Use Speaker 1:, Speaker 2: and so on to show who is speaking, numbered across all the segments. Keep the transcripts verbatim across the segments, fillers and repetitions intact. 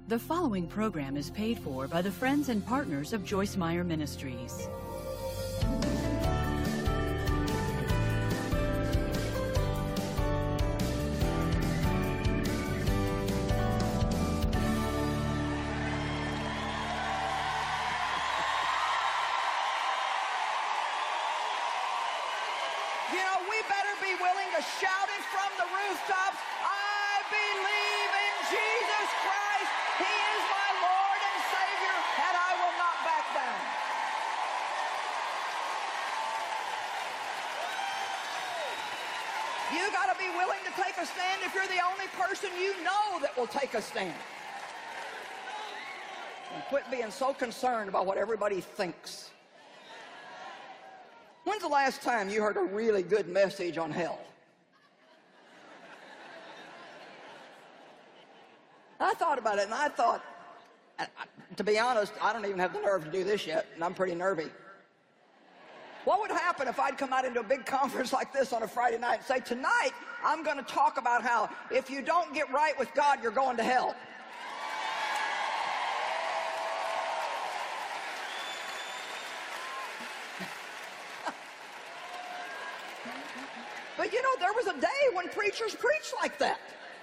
Speaker 1: The following program is paid for by the friends and partners of Joyce Meyer Ministries.
Speaker 2: You know, we better be willing to shout it from the rooftops. I believe in Jesus Christ. He is my Lord and Savior, and I will not back down. You got to be willing to take a stand if you're the only person you know that will take a stand. And quit being so concerned about what everybody thinks. When's the last time you heard a really good message on hell? I thought about it, and I thought, to be honest, I don't even have the nerve to do this yet, and I'm pretty nervy. What would happen if I'd come out into a big conference like this on a Friday night and say, tonight, I'm going to talk about how if you don't get right with God, you're going to hell. But you know, there was a day when preachers preached like that.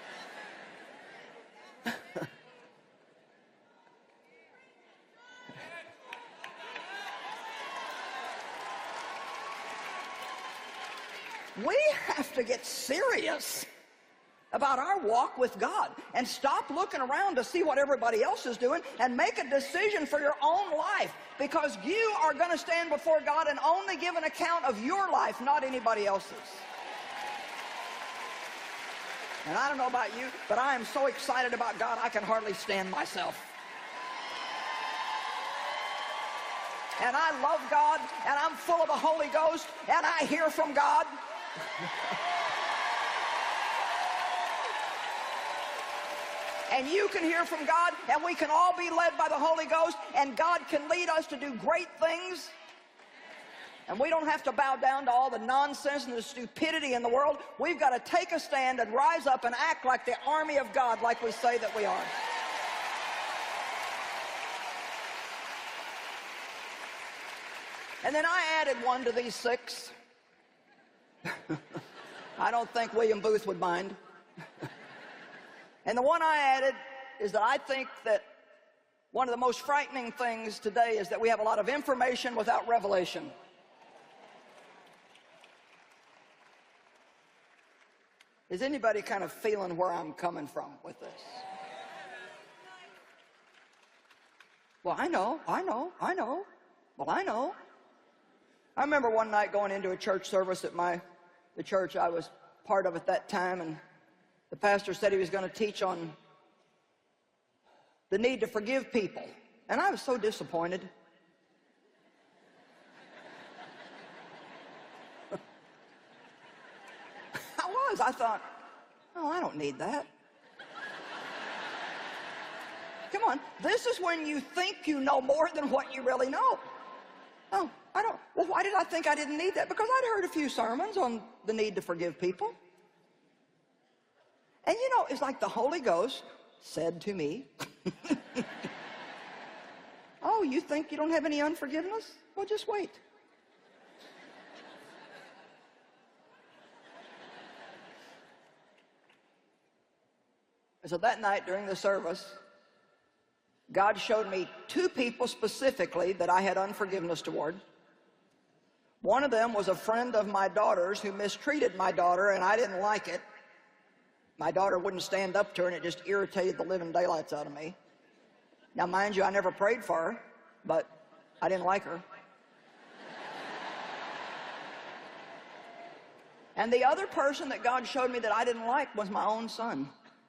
Speaker 2: We have to get serious about our walk with God and stop looking around to see what everybody else is doing and make a decision for your own life, because you are going to stand before God and only give an account of your life, not anybody else's. And I don't know about you, but I am so excited about God, I can hardly stand myself. And I love God, and I'm full of the Holy Ghost, and I hear from God. And you can hear from God, and we can all be led by the Holy Ghost, and God can lead us to do great things. And we don't have to bow down to all the nonsense and the stupidity in the world. We've got to take a stand and rise up and act like the army of God, like we say that we are. And then I added one to these six. I don't think William Booth would mind. And the one I added is that I think that one of the most frightening things today is that we have a lot of information without revelation. Is anybody kind of feeling where I'm coming from with this? Well, I know, I know, I know. Well, I know. I remember one night going into a church service at my, the church I was part of at that time, and the pastor said he was going to teach on the need to forgive people. And I was so disappointed. I was. I thought, oh, I don't need that. Come on. This is when you think you know more than what you really know. Oh, I don't. Well, why did I think I didn't need that? Because I'd heard a few sermons on the need to forgive people. And you know, it's like the Holy Ghost said to me, oh, you think you don't have any unforgiveness? Well, just wait. So that night during the service, God showed me two people specifically that I had unforgiveness toward. One of them was a friend of my daughter's who mistreated my daughter, and I didn't like it. My daughter wouldn't stand up to her, and it just irritated the living daylights out of me. Now, mind you, I never prayed for her, but I didn't like her. And the other person that God showed me that I didn't like was my own son.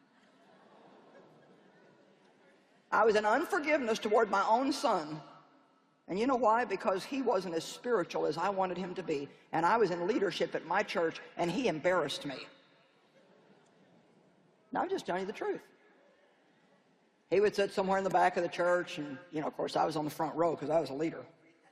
Speaker 2: I was in unforgiveness toward my own son. And you know why? Because he wasn't as spiritual as I wanted him to be. And I was in leadership at my church, and he embarrassed me. Now, I'm just telling you the truth. He would sit somewhere in the back of the church, and, you know, of course, I was on the front row because I was a leader.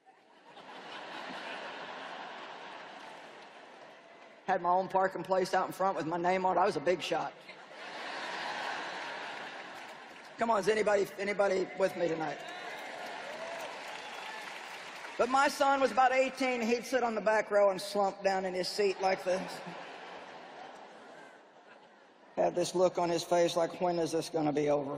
Speaker 2: Had my own parking place out in front with my name on it. I was a big shot. Come on, is anybody, anybody with me tonight? But my son was about eighteen. He'd sit on the back row and slump down in his seat like this. Had this look on his face like, when is this going to be over?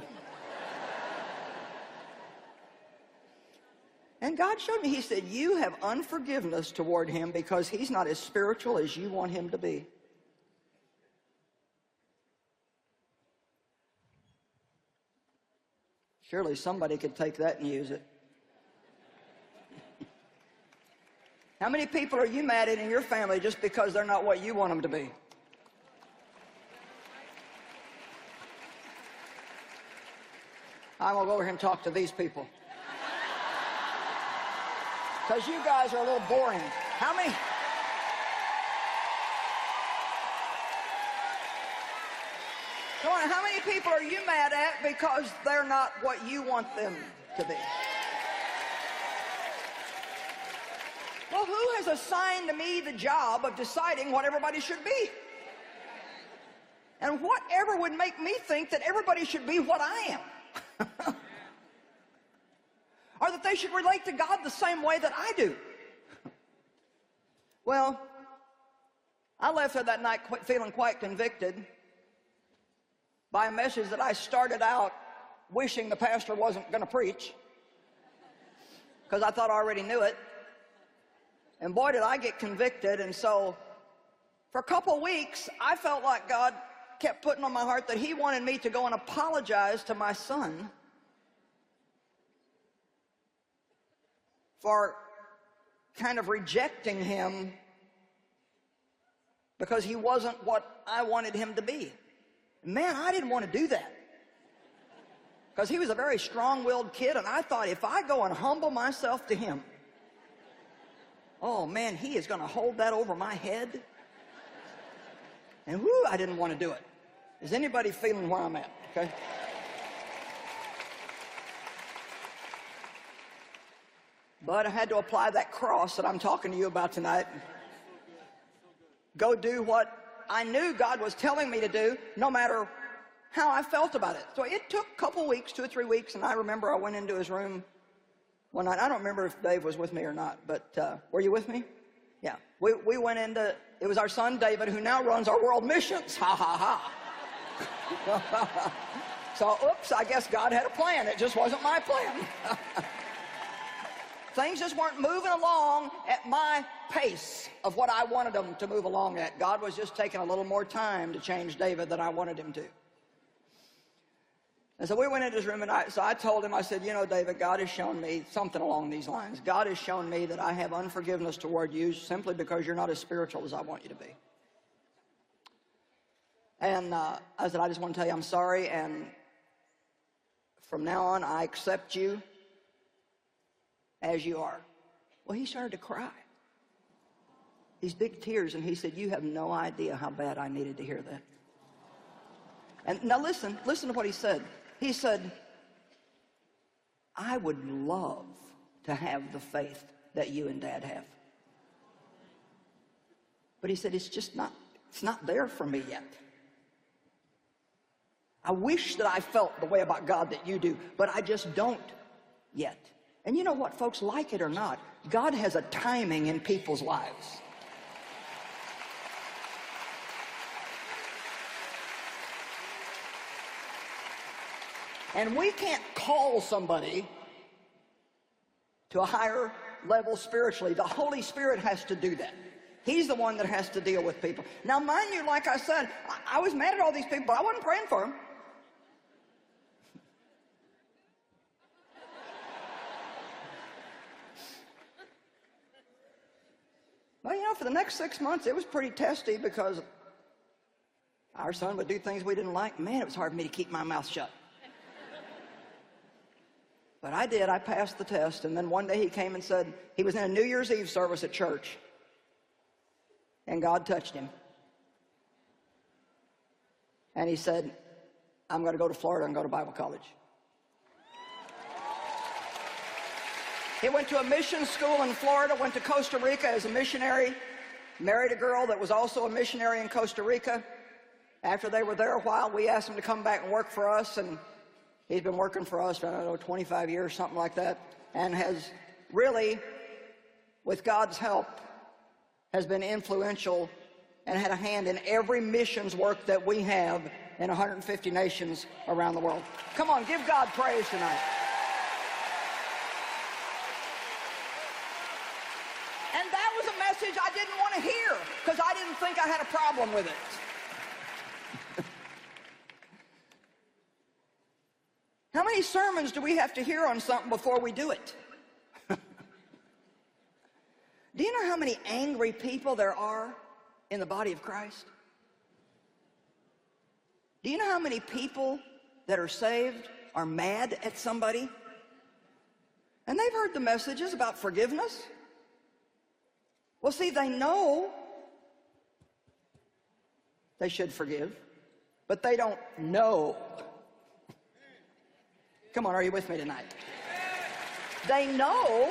Speaker 2: And God showed me, he said, you have unforgiveness toward him because he's not as spiritual as you want him to be. Surely somebody could take that and use it. How many people are you mad at in your family just because they're not what you want them to be? I'm going to go over here and talk to these people. Because you guys are a little boring. How many? Come on, how many people are you mad at because they're not what you want them to be? Well, who has assigned to me the job of deciding what everybody should be? And whatever would make me think that everybody should be what I am? Or that they should relate to God the same way that I do? Well, I left there that night feeling quite convicted by a message that I started out wishing the pastor wasn't going to preach, because I thought I already knew it. And boy, did I get convicted. And so for a couple weeks, I felt like God kept putting on my heart that he wanted me to go and apologize to my son for kind of rejecting him because he wasn't what I wanted him to be. Man, I didn't want to do that, because he was a very strong-willed kid, and I thought if I go and humble myself to him, oh man, he is going to hold that over my head. And whoo, I didn't want to do it. Is anybody feeling where I'm at? Okay. But I had to apply that cross that I'm talking to you about tonight. Go do what I knew God was telling me to do, no matter how I felt about it. So it took a couple weeks, two or three weeks, and I remember I went into his room one night. I don't remember if Dave was with me or not, but uh, were you with me? Yeah. We, we went into, it was our son David, who now runs our world missions. Ha, ha, ha. So, oops, I guess God had a plan. It just wasn't my plan. Things just weren't moving along at my pace of what I wanted them to move along at. God was just taking a little more time to change David than I wanted him to. And so we went into his room, and I, so I told him, I said, you know, David, God has shown me something along these lines. God has shown me that I have unforgiveness toward you simply because you're not as spiritual as I want you to be. And uh, I said, I just want to tell you I'm sorry, and from now on, I accept you as you are. Well, he started to cry. These big tears, and he said, you have no idea how bad I needed to hear that. And now listen, listen to what he said. He said, I would love to have the faith that you and Dad have. But he said, it's just not, it's not there for me yet. I wish that I felt the way about God that you do, but I just don't yet. And you know what, folks, like it or not, God has a timing in people's lives. And we can't call somebody to a higher level spiritually. The Holy Spirit has to do that. He's the one that has to deal with people. Now, mind you, like I said, I, I was mad at all these people, but I wasn't praying for them. Well, you know, for the next six months, it was pretty testy because our son would do things we didn't like. Man, it was hard for me to keep my mouth shut. But I did. I passed the test. And then one day he came and said, he was in a New Year's Eve service at church, and God touched him. And he said, I'm going to go to Florida and go to Bible college. He went to a mission school in Florida, went to Costa Rica as a missionary, married a girl that was also a missionary in Costa Rica. After they were there a while, we asked him to come back and work for us, and He's been working for us for, I don't know, twenty-five years, something like that, and has really, with God's help, has been influential and had a hand in every missions work that we have in one hundred fifty nations around the world. Come on, give God praise tonight. And that was a message I didn't want to hear because I didn't think I had a problem with it. How many sermons do we have to hear on something before we do it? Do you know how many angry people there are in the body of Christ? Do you know how many people that are saved are mad at somebody? And they've heard the messages about forgiveness. Well, see, they know they should forgive, but they don't know. Come on, are you with me tonight? They know,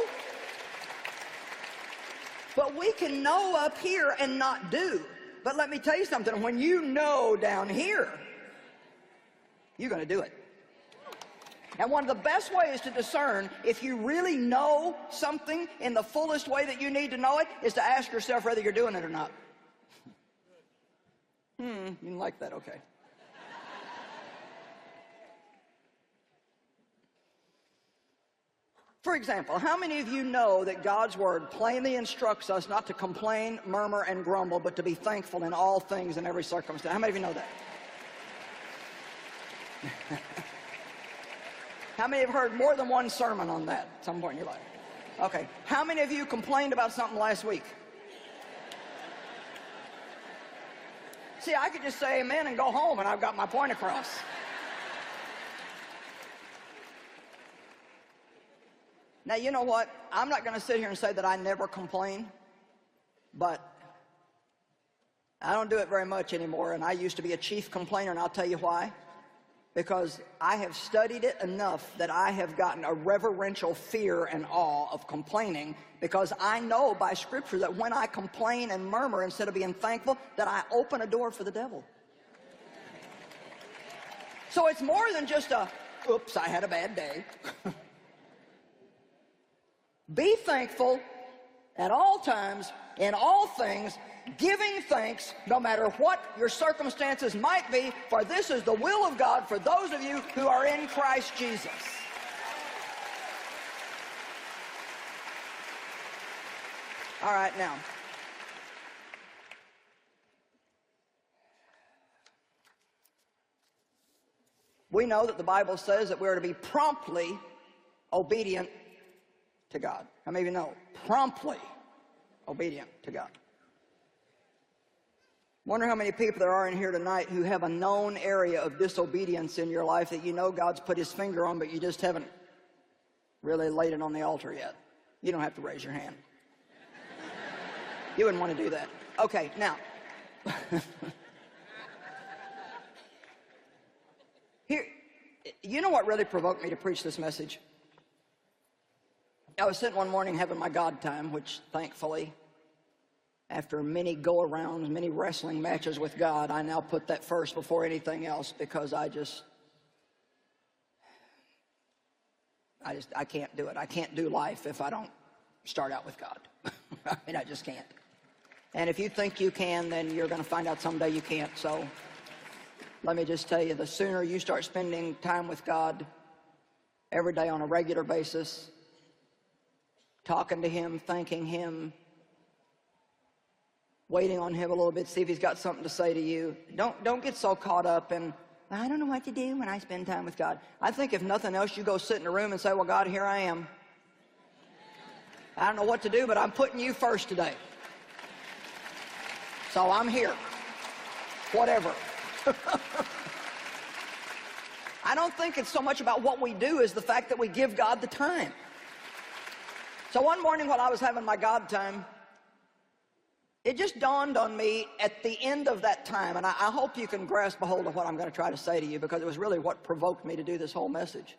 Speaker 2: but we can know up here and not do. But let me tell you something, when you know down here, you're going to do it. And one of the best ways to discern if you really know something in the fullest way that you need to know it is to ask yourself whether you're doing it or not. Hmm, you didn't like that, okay. For example, how many of you know that God's Word plainly instructs us not to complain, murmur, and grumble, but to be thankful in all things in every circumstance? How many of you know that? How many have heard more than one sermon on that at some point in your life? Okay. How many of you complained about something last week? See, I could just say amen and go home and I've got my point across. Now, you know what? I'm not going to sit here and say that I never complain, but I don't do it very much anymore, and I used to be a chief complainer, and I'll tell you why. Because I have studied it enough that I have gotten a reverential fear and awe of complaining, because I know by Scripture that when I complain and murmur instead of being thankful, that I open a door for the devil. So it's more than just a, oops, I had a bad day. Be thankful at all times, in all things, giving thanks no matter what your circumstances might be, for this is the will of God for those of you who are in Christ Jesus. All right, now, we know that the Bible says that we are to be promptly obedient to God. How many of you know? Promptly obedient to God. Wonder how many people there are in here tonight who have a known area of disobedience in your life that you know God's put his finger on, but you just haven't really laid it on the altar yet. You don't have to raise your hand. You wouldn't want to do that. Okay, now. Here, you know what really provoked me to preach this message? I was sitting one morning having my God time, which thankfully, after many go-arounds, many wrestling matches with God, I now put that first before anything else, because I just, I just, I can't do it. I can't do life if I don't start out with God. I mean, I just can't. And if you think you can, then you're going to find out someday you can't. So let me just tell you, the sooner you start spending time with God every day on a regular basis, talking to him, thanking him, waiting on him a little bit, see if he's got something to say to you. Don't, don't get so caught up in, I don't know what to do when I spend time with God. I think if nothing else, you go sit in a room and say, well, God, here I am. I don't know what to do, but I'm putting you first today. So I'm here. Whatever. I don't think it's so much about what we do as the fact that we give God the time. So one morning while I was having my God time, it just dawned on me at the end of that time, and I, I hope you can grasp a hold of what I'm going to try to say to you, because it was really what provoked me to do this whole message.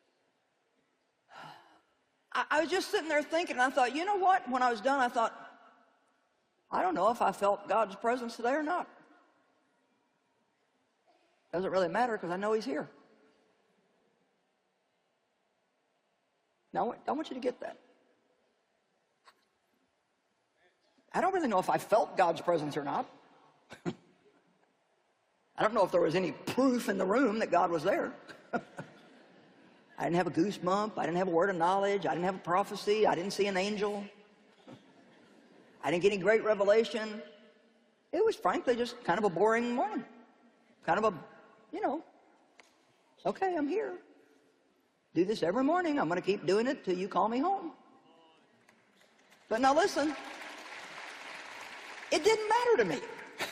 Speaker 2: I, I was just sitting there thinking, and I thought, you know what? When I was done, I thought, I don't know if I felt God's presence today or not. Doesn't really matter, because I know he's here. Now, I want you to get that. I don't really know if I felt God's presence or not. I don't know if there was any proof in the room that God was there. I didn't have a goosebump. I didn't have a word of knowledge. I didn't have a prophecy. I didn't see an angel. I didn't get any great revelation. It was frankly just kind of a boring morning. Kind of a, you know, okay, I'm here. Do this every morning. I'm going to keep doing it till you call me home. But now listen, it didn't matter to me.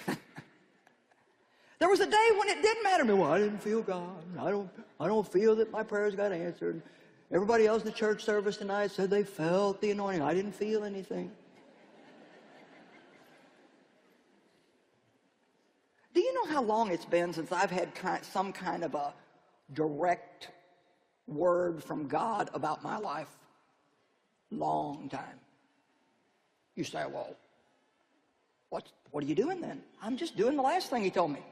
Speaker 2: There was a day when it didn't matter to me. Well, I didn't feel God. I don't, I don't feel that my prayers got answered. Everybody else in the church service tonight said they felt the anointing. I didn't feel anything. Do you know how long it's been since I've had kind, some kind of a direct word from God about my life? Long time. You say, well, what, what are you doing then? I'm just doing the last thing he told me.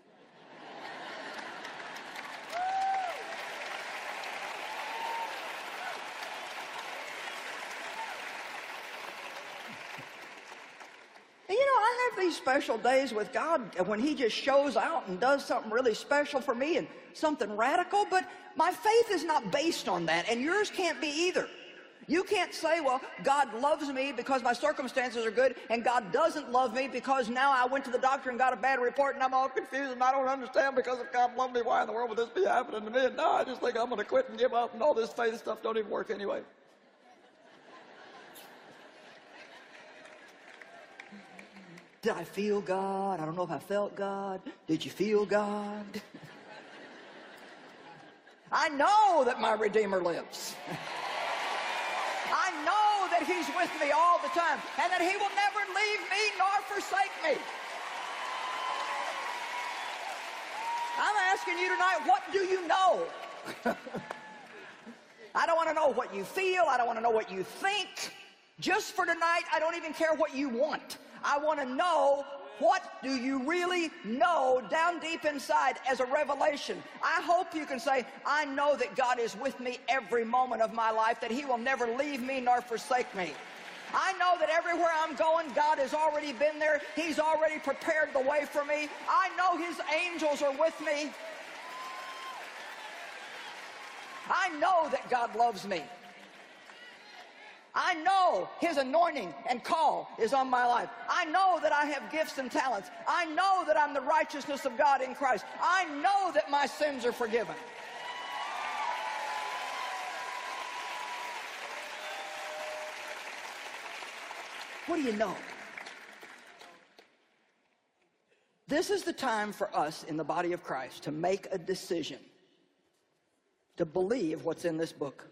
Speaker 2: These special days with God when he just shows out and does something really special for me and something radical, but my faith is not based on that, and yours can't be either. You can't say, well, God loves me because my circumstances are good, and God doesn't love me because now I went to the doctor and got a bad report and I'm all confused and I don't understand, because if God loved me, why in the world would this be happening to me? And now I just think I'm going to quit and give up, and all this faith stuff don't even work anyway. Did I feel God? I don't know if I felt God. Did you feel God? I know that my Redeemer lives. I know that he's with me all the time, and that he will never leave me nor forsake me. I'm asking you tonight, what do you know? I don't want to know what you feel. I don't want to know what you think. Just for tonight, I don't even care what you want. I want to know, what do you really know down deep inside as a revelation? I hope you can say, I know that God is with me every moment of my life, that he will never leave me nor forsake me. I know that everywhere I'm going, God has already been there. He's already prepared the way for me. I know his angels are with me. I know that God loves me. I know his anointing and call is on my life. I know that I have gifts and talents. I know that I'm the righteousness of God in Christ. I know that my sins are forgiven. What do you know? This is the time for us in the body of Christ to make a decision to believe what's in this book.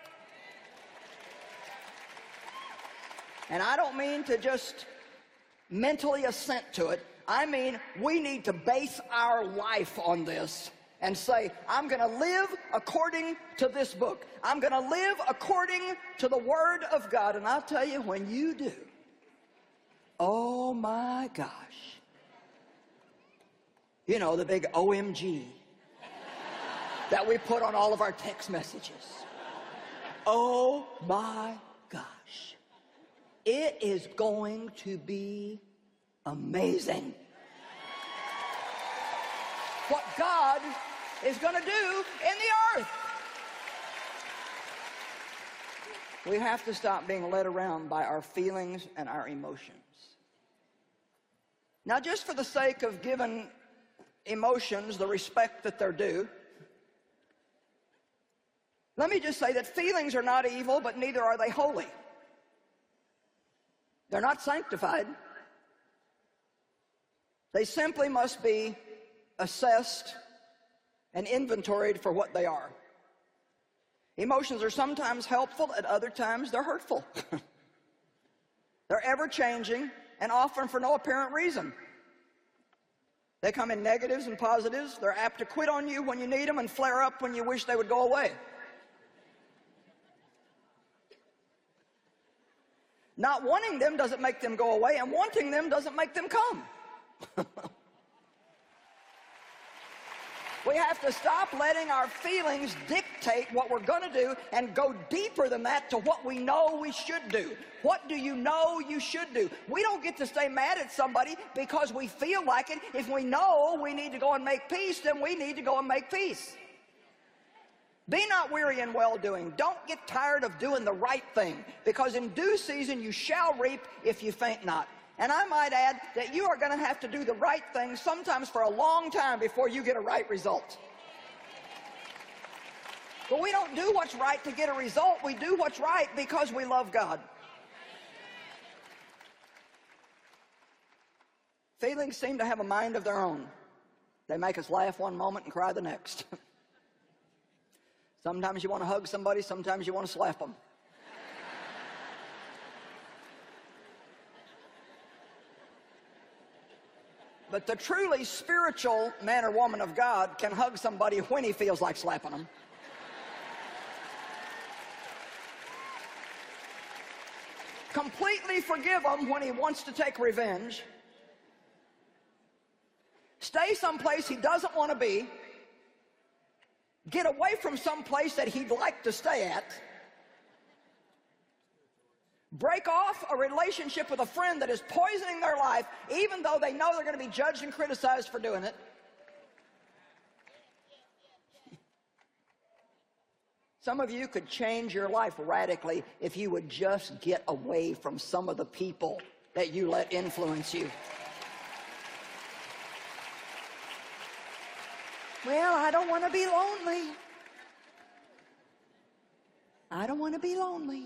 Speaker 2: And I don't mean to just mentally assent to it. I mean, we need to base our life on this and say, I'm going to live according to this book. I'm going to live according to the Word of God. And I'll tell you, when you do, oh my gosh. You know, the big O M G that we put on all of our text messages. Oh my gosh. It is going to be amazing what God is going to do in the earth. We have to stop being led around by our feelings and our emotions. Now, just for the sake of giving emotions the respect that they're due, let me just say that feelings are not evil, but neither are they holy. They're not sanctified. They simply must be assessed and inventoried for what they are. Emotions are sometimes helpful, at other times they're hurtful. They're ever-changing and often for no apparent reason. They come in negatives and positives. They're apt to quit on you when you need them and flare up when you wish they would go away. Not wanting them doesn't make them go away, and wanting them doesn't make them come. We have to stop letting our feelings dictate what we're going to do and go deeper than that to what we know we should do. What do you know you should do? We don't get to stay mad at somebody because we feel like it. If we know we need to go and make peace, then we need to go and make peace. Be not weary in well-doing. Don't get tired of doing the right thing, because in due season you shall reap if you faint not. And I might add that you are going to have to do the right thing sometimes for a long time before you get a right result. But we don't do what's right to get a result. We do what's right because we love God. Feelings seem to have a mind of their own. They make us laugh one moment and cry the next. Sometimes you want to hug somebody, sometimes you want to slap them. But the truly spiritual man or woman of God can hug somebody when he feels like slapping them. Completely forgive him when he wants to take revenge. Stay someplace he doesn't want to be. Get away from someplace that he'd like to stay at. Break off a relationship with a friend that is poisoning their life, even though they know they're going to be judged and criticized for doing it. Some of you could change your life radically if you would just get away from some of the people that you let influence you. Well, I don't want to be lonely. I don't want to be lonely.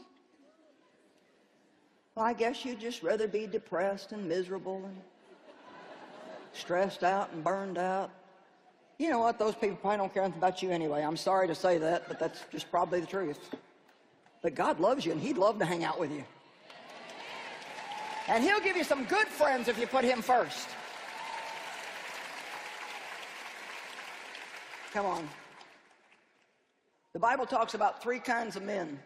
Speaker 2: Well, I guess you'd just rather be depressed and miserable and stressed out and burned out. You know what? Those people probably don't care anything about you anyway. I'm sorry to say that, but that's just probably the truth. But God loves you, and He'd love to hang out with you. And He'll give you some good friends if you put Him first. Come on. The Bible talks about three kinds of men.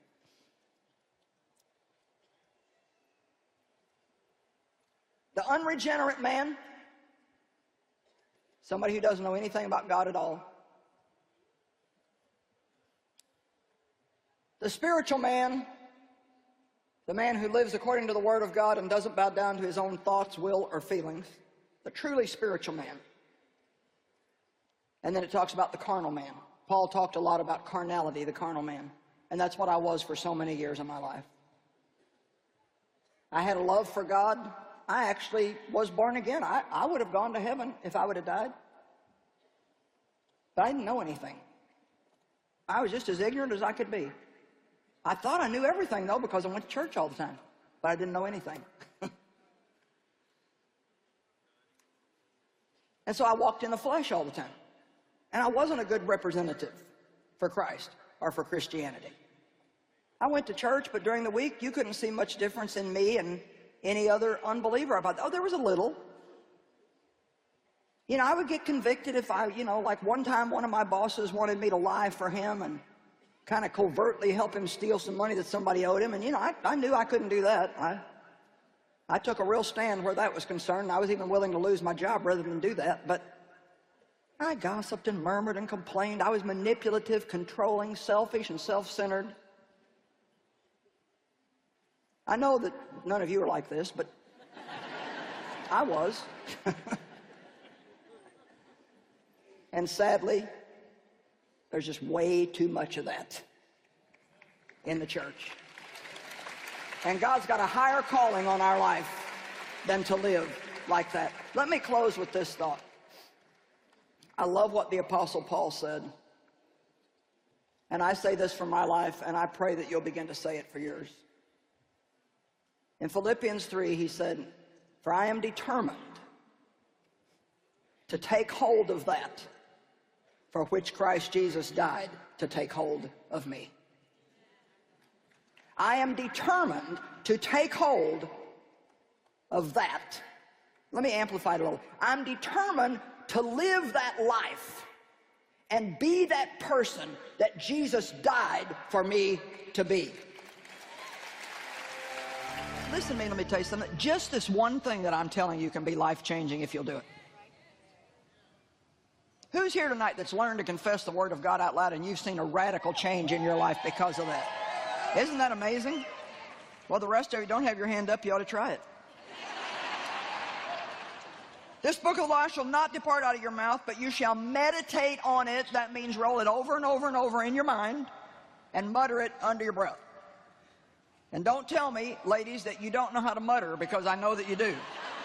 Speaker 2: The unregenerate man, somebody who doesn't know anything about God at all. The spiritual man, the man who lives according to the Word of God and doesn't bow down to his own thoughts, will, or feelings. The truly spiritual man. And then it talks about the carnal man. Paul talked a lot about carnality, the carnal man. And that's what I was for so many years in my life. I had a love for God. I actually was born again. I, I would have gone to heaven if I would have died. But I didn't know anything. I was just as ignorant as I could be. I thought I knew everything, though, because I went to church all the time. But I didn't know anything. And so I walked in the flesh all the time. And I wasn't a good representative for Christ or for Christianity. I went to church, but during the week, you couldn't see much difference in me and any other unbeliever. About oh, there was a little. You know, I would get convicted if I, you know, like one time one of my bosses wanted me to lie for him and kind of covertly help him steal some money that somebody owed him. And, you know, I, I knew I couldn't do that. I, I took a real stand where that was concerned. I was even willing to lose my job rather than do that. But I gossiped and murmured and complained. I was manipulative, controlling, selfish, and self-centered. I know that none of you are like this, but I was. And sadly, there's just way too much of that in the church. And God's got a higher calling on our life than to live like that. Let me close with this thought. I love what the Apostle Paul said. And I say this for my life, and I pray that you'll begin to say it for yours. In Philippians three, he said, "For I am determined to take hold of that for which Christ Jesus died to take hold of me." I am determined to take hold of that. Let me amplify it a little. I'm determined to live that life and be that person that Jesus died for me to be. Listen to me, let me tell you something. Just this one thing that I'm telling you can be life-changing if you'll do it. Who's here tonight that's learned to confess the Word of God out loud and you've seen a radical change in your life because of that? Isn't that amazing? Well, the rest of you don't have your hand up. You ought to try it. This book of the law shall not depart out of your mouth, but you shall meditate on it. That means roll it over and over and over in your mind and mutter it under your breath. And don't tell me, ladies, that you don't know how to mutter, because I know that you do.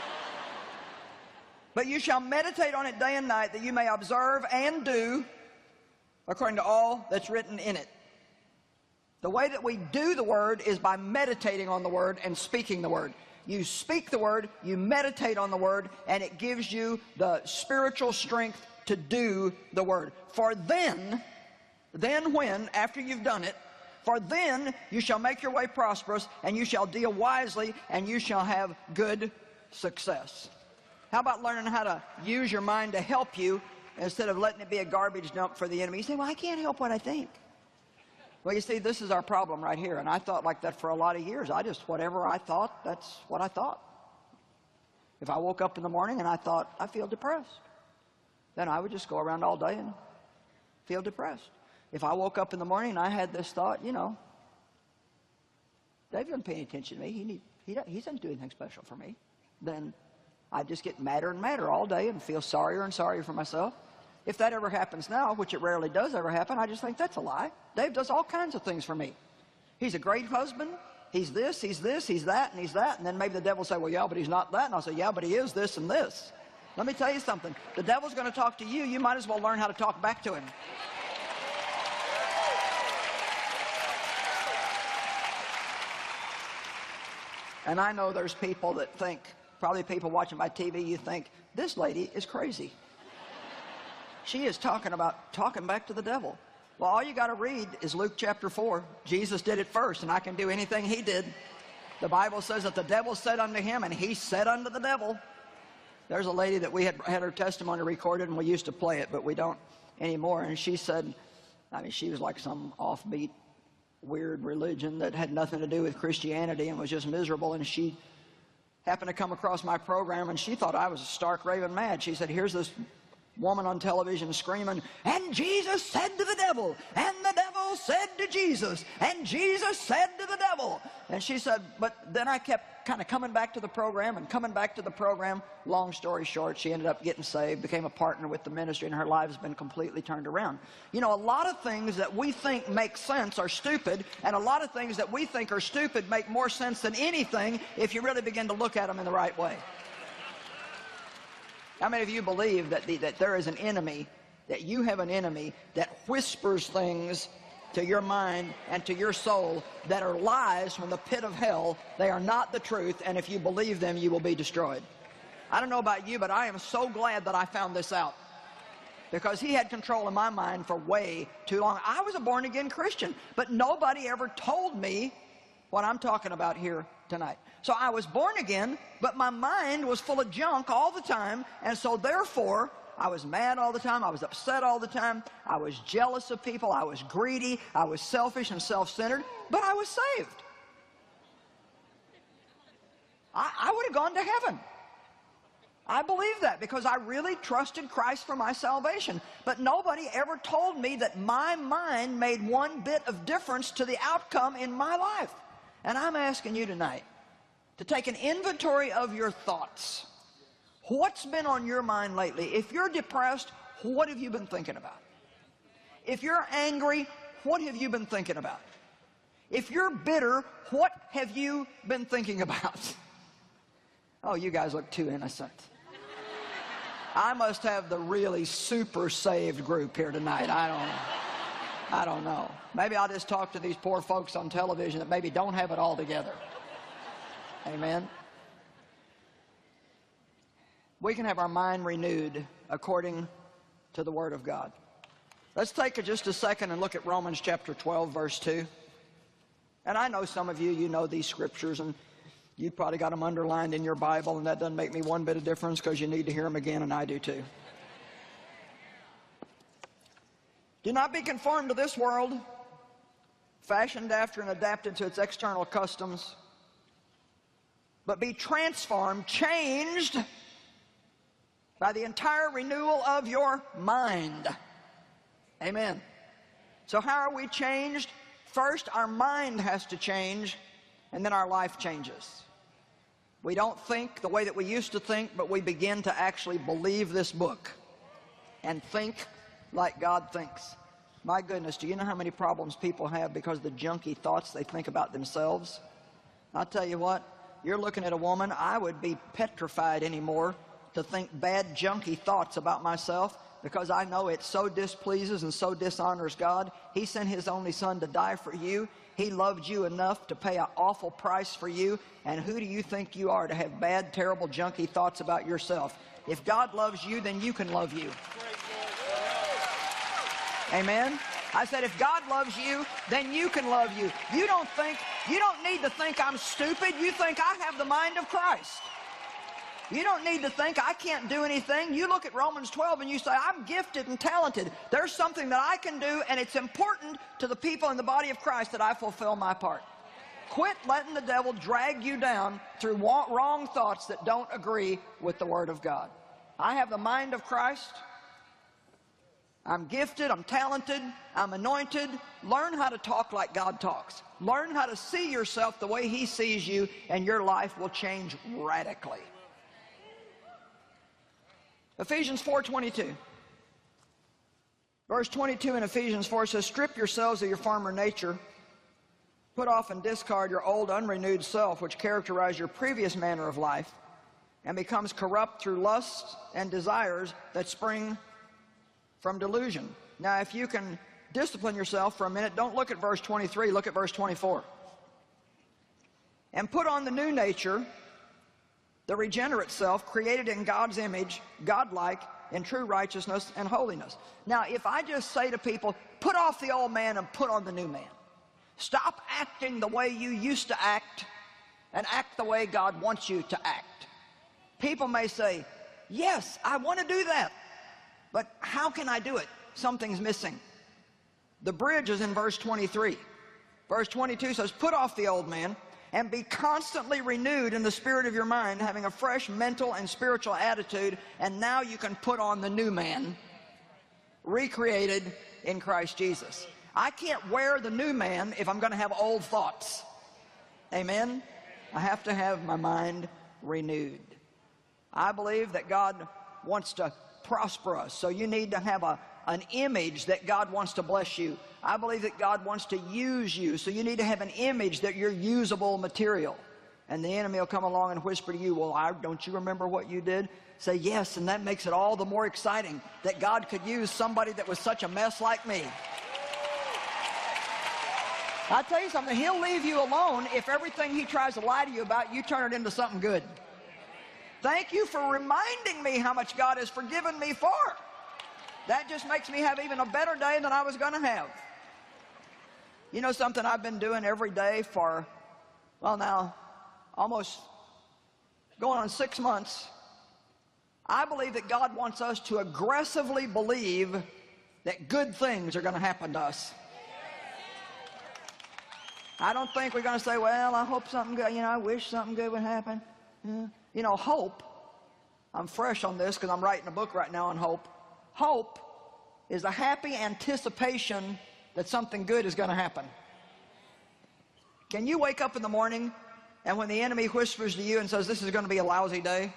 Speaker 2: But you shall meditate on it day and night, that you may observe and do according to all that's written in it. The way that we do the Word is by meditating on the Word and speaking the Word. You speak the Word, you meditate on the Word, and it gives you the spiritual strength to do the Word. For then, then when, after you've done it, for then you shall make your way prosperous, and you shall deal wisely, and you shall have good success. How about learning how to use your mind to help you instead of letting it be a garbage dump for the enemy? You say, well, I can't help what I think. Well, you see, this is our problem right here, and I thought like that for a lot of years. I just, whatever I thought, that's what I thought. If I woke up in the morning and I thought, I feel depressed, then I would just go around all day and feel depressed. If I woke up in the morning and I had this thought, you know, Dave isn't paying attention to me, he, need, he, he doesn't do anything special for me, then I just get madder and madder all day and feel sorrier and sorrier for myself. If that ever happens now, which it rarely does ever happen, I just think that's a lie. Dave does all kinds of things for me. He's a great husband. He's this, he's this, he's that, and he's that. And then maybe the devil will say, well, yeah, but he's not that. And I'll say, yeah, but he is this and this. Let me tell you something. The devil's going to talk to you. You might as well learn how to talk back to him. And I know there's people that think, probably people watching by T V, you think, this lady is crazy. She is talking about talking back to the devil. Well, all you got to read is Luke chapter four. Jesus did it first, and I can do anything he did. The Bible says that the devil said unto him, and he said unto the devil. There's a lady that we had had her testimony recorded, and we used to play it, but we don't anymore. And she said, I mean, she was like some offbeat, weird religion that had nothing to do with Christianity and was just miserable. And she happened to come across my program, and she thought I was stark raving mad. She said, here's this woman on television screaming, and Jesus said to the devil, and the devil said to Jesus, and Jesus said to the devil. And she said, but then I kept kind of coming back to the program and coming back to the program. Long story short, she ended up getting saved, became a partner with the ministry, and her life has been completely turned around. You know, a lot of things that we think make sense are stupid, and a lot of things that we think are stupid make more sense than anything if you really begin to look at them in the right way. How many of you believe that, the, that there is an enemy, that you have an enemy that whispers things to your mind and to your soul that are lies from the pit of hell? They are not the truth, and if you believe them, you will be destroyed. I don't know about you, but I am so glad that I found this out, because he had control of my mind for way too long. I was a born-again Christian, but nobody ever told me what I'm talking about here tonight. So I was born again, but my mind was full of junk all the time, and so therefore I was mad all the time, I was upset all the time, I was jealous of people, I was greedy, I was selfish and self-centered, but I was saved. I, I would have gone to heaven. I believe that because I really trusted Christ for my salvation. But nobody ever told me that my mind made one bit of difference to the outcome in my life. And I'm asking you tonight to take an inventory of your thoughts. What's been on your mind lately? If you're depressed, what have you been thinking about? If you're angry, what have you been thinking about? If you're bitter, what have you been thinking about? Oh, you guys look too innocent. I must have the really super saved group here tonight. I don't know. I don't know. Maybe I'll just talk to these poor folks on television that maybe don't have it all together. Amen. We can have our mind renewed according to the Word of God. Let's take just a second and look at Romans chapter twelve, verse two. And I know some of you, you know these scriptures, and you've probably got them underlined in your Bible, and that doesn't make me one bit of difference because you need to hear them again, and I do too. Do not be conformed to this world, fashioned after and adapted to its external customs, but be transformed, changed By the entire renewal of your mind. Amen. So how are we changed? First, our mind has to change, and then our life changes. We don't think the way that we used to think, but we begin to actually believe this book and think like God thinks. My goodness, do you know how many problems people have because of the junky thoughts they think about themselves? I'll tell you what, you're looking at a woman, I would be petrified anymore to think bad junky thoughts about myself, because I know it so displeases and so dishonors God. He sent His only Son to die for you. He loved you enough to pay an awful price for you. And who do you think you are to have bad, terrible, junky thoughts about yourself? If God loves you, then you can love you. Amen? I said, if God loves you, then you can love you. You don't think, you don't need to think I'm stupid. You think I have the mind of Christ. You don't need to think I can't do anything. You look at Romans twelve and you say, I'm gifted and talented. There's something that I can do, and it's important to the people in the body of Christ that I fulfill my part. Quit letting the devil drag you down through wrong thoughts that don't agree with the Word of God. I have the mind of Christ. I'm gifted, I'm talented, I'm anointed. Learn how to talk like God talks. Learn how to see yourself the way He sees you, and your life will change radically. Ephesians four twenty-two. Verse twenty-two in Ephesians four says, strip yourselves of your former nature, put off and discard your old unrenewed self, which characterized your previous manner of life, and becomes corrupt through lusts and desires that spring from delusion. Now, if you can discipline yourself for a minute, don't look at verse twenty-three, look at verse twenty-four. And put on the new nature, the regenerate self, created in God's image, godlike, in true righteousness and holiness. Now, if I just say to people, put off the old man and put on the new man. Stop acting the way you used to act and act the way God wants you to act. People may say, yes, I want to do that, but how can I do it? Something's missing. The bridge is in verse twenty-three. Verse twenty-two says, put off the old man and be constantly renewed in the spirit of your mind, having a fresh mental and spiritual attitude, and now you can put on the new man, recreated in Christ Jesus. I can't wear the new man if I'm going to have old thoughts. Amen? I have to have my mind renewed. I believe that God wants to prosper us, so you need to have a, an image that God wants to bless you. I believe that God wants to use you, so you need to have an image that you're usable material. And the enemy will come along and whisper to you, well, I, don't you remember what you did? Say yes, and that makes it all the more exciting that God could use somebody that was such a mess like me. I'll tell you something, He'll leave you alone if everything He tries to lie to you about, you turn it into something good. Thank you for reminding me how much God has forgiven me for. That just makes me have even a better day than I was going to have. You know something I've been doing every day for, well now, almost going on six months. I believe that God wants us to aggressively believe that good things are going to happen to us. I don't think we're going to say, well, I hope something good, you know, I wish something good would happen. Yeah. You know, hope, I'm fresh on this because I'm writing a book right now on hope. Hope is a happy anticipation that something good is going to happen. Can you wake up in the morning and when the enemy whispers to you and says, this is going to be a lousy day,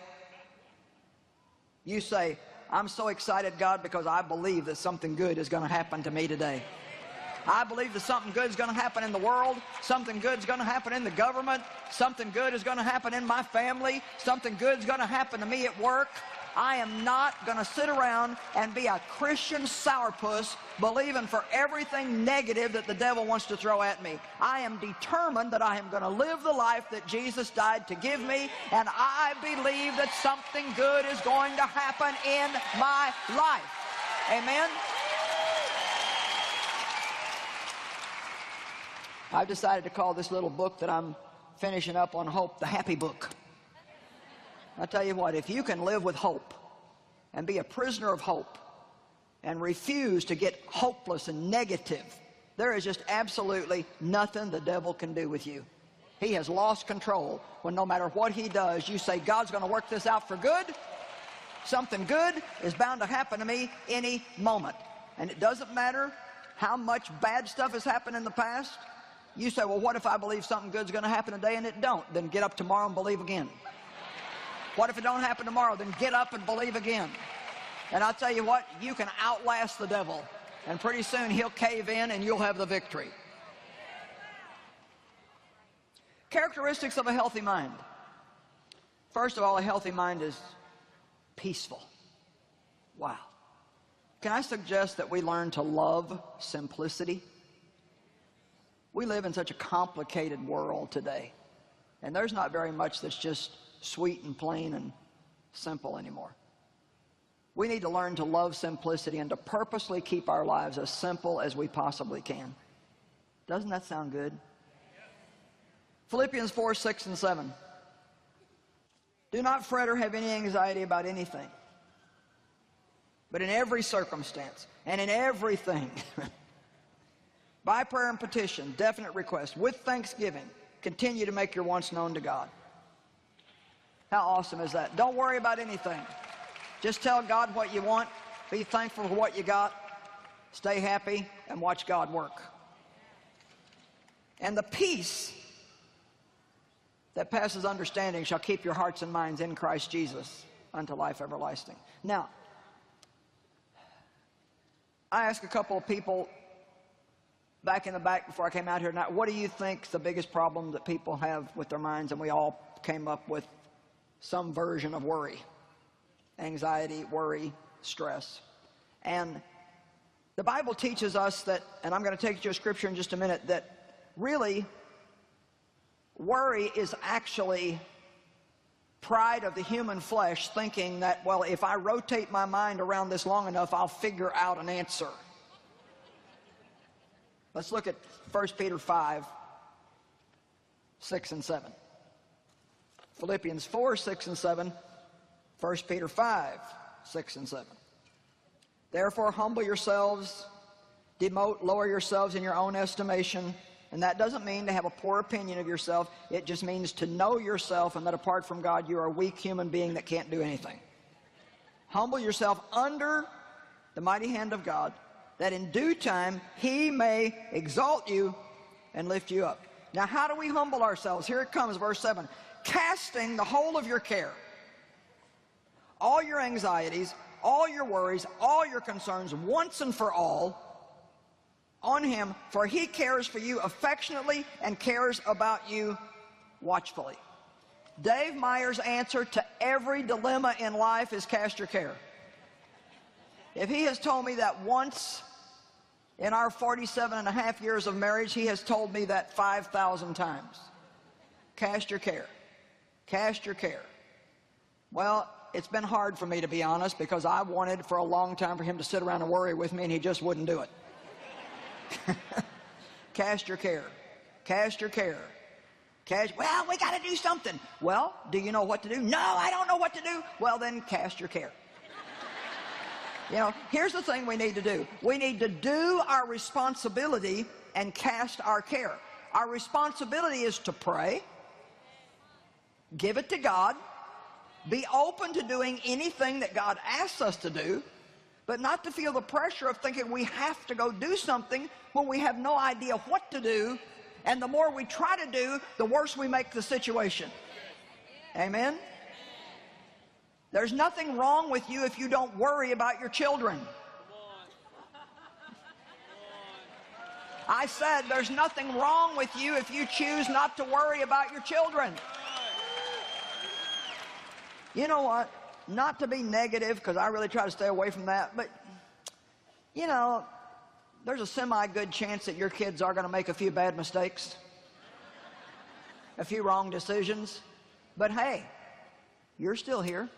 Speaker 2: you say, I'm so excited, God, because I believe that something good is going to happen to me today. I believe that something good is going to happen in the world, something good is going to happen in the government, something good is going to happen in my family, something good is going to happen to me at work. I am not going to sit around and be a Christian sourpuss believing for everything negative that the devil wants to throw at me. I am determined that I am going to live the life that Jesus died to give me, and I believe that something good is going to happen in my life. Amen? I've decided to call this little book that I'm finishing up on hope, the Happy Book. I'll tell you what, if you can live with hope and be a prisoner of hope and refuse to get hopeless and negative, there is just absolutely nothing the devil can do with you. He has lost control when no matter what he does, you say, God's going to work this out for good. Something good is bound to happen to me any moment. And it doesn't matter how much bad stuff has happened in the past. You say, well, what if I believe something good's going to happen today and it don't? Then get up tomorrow and believe again. What if it don't happen tomorrow? Then get up and believe again. And I'll tell you what, you can outlast the devil. And pretty soon he'll cave in and you'll have the victory. Characteristics of a healthy mind. First of all, a healthy mind is peaceful. Wow. Can I suggest that we learn to love simplicity? We live in such a complicated world today, and there's not very much that's just sweet and plain and simple anymore. We need to learn to love simplicity and to purposely keep our lives as simple as we possibly can. Doesn't that sound good? Philippians four, six, and seven. Do not fret or have any anxiety about anything, but in every circumstance and in everything, by prayer and petition, definite request, with thanksgiving, continue to make your wants known to God. How awesome is that? Don't worry about anything. Just tell God what you want. Be thankful for what you got. Stay happy and watch God work. And the peace that passes understanding shall keep your hearts and minds in Christ Jesus unto life everlasting. Now, I asked a couple of people back in the back before I came out here tonight, what do you think the biggest problem that people have with their minds? And we all came up with some version of worry. Anxiety, worry, stress. And the Bible teaches us that, and I'm going to take you to a scripture in just a minute, that really worry is actually pride of the human flesh, thinking that, well, if I rotate my mind around this long enough, I'll figure out an answer. Let's look at First Peter five, six and seven. Philippians four, six and seven. First Peter five, six and seven. Therefore humble yourselves, demote, lower yourselves in your own estimation. And that doesn't mean to have a poor opinion of yourself. It just means to know yourself and that apart from God, you are a weak human being that can't do anything. Humble yourself under the mighty hand of God, that in due time He may exalt you and lift you up. Now, how do we humble ourselves? Here it comes, verse seven. Casting the whole of your care, all your anxieties, all your worries, all your concerns, once and for all, on Him, for He cares for you affectionately and cares about you watchfully. Dave Meyer's answer to every dilemma in life is cast your care. If he has told me that once in our forty-seven and a half years of marriage, he has told me that five thousand times. Cast your care. Cast your care. Well, it's been hard for me, to be honest, because I wanted for a long time for him to sit around and worry with me, and he just wouldn't do it. Cast your care. Cast your care. Cast, well, we got to do something. Well, do you know what to do? No, I don't know what to do. Well, then cast your care. You know, here's the thing we need to do. We need to do our responsibility and cast our care. Our responsibility is to pray, give it to God, be open to doing anything that God asks us to do, but not to feel the pressure of thinking we have to go do something when we have no idea what to do, and the more we try to do, the worse we make the situation. Amen? There's nothing wrong with you if you don't worry about your children. I said there's nothing wrong with you if you choose not to worry about your children. You know what? Not to be negative, because I really try to stay away from that, but, you know, there's a semi-good chance that your kids are going to make a few bad mistakes, a few wrong decisions, but hey, you're still here.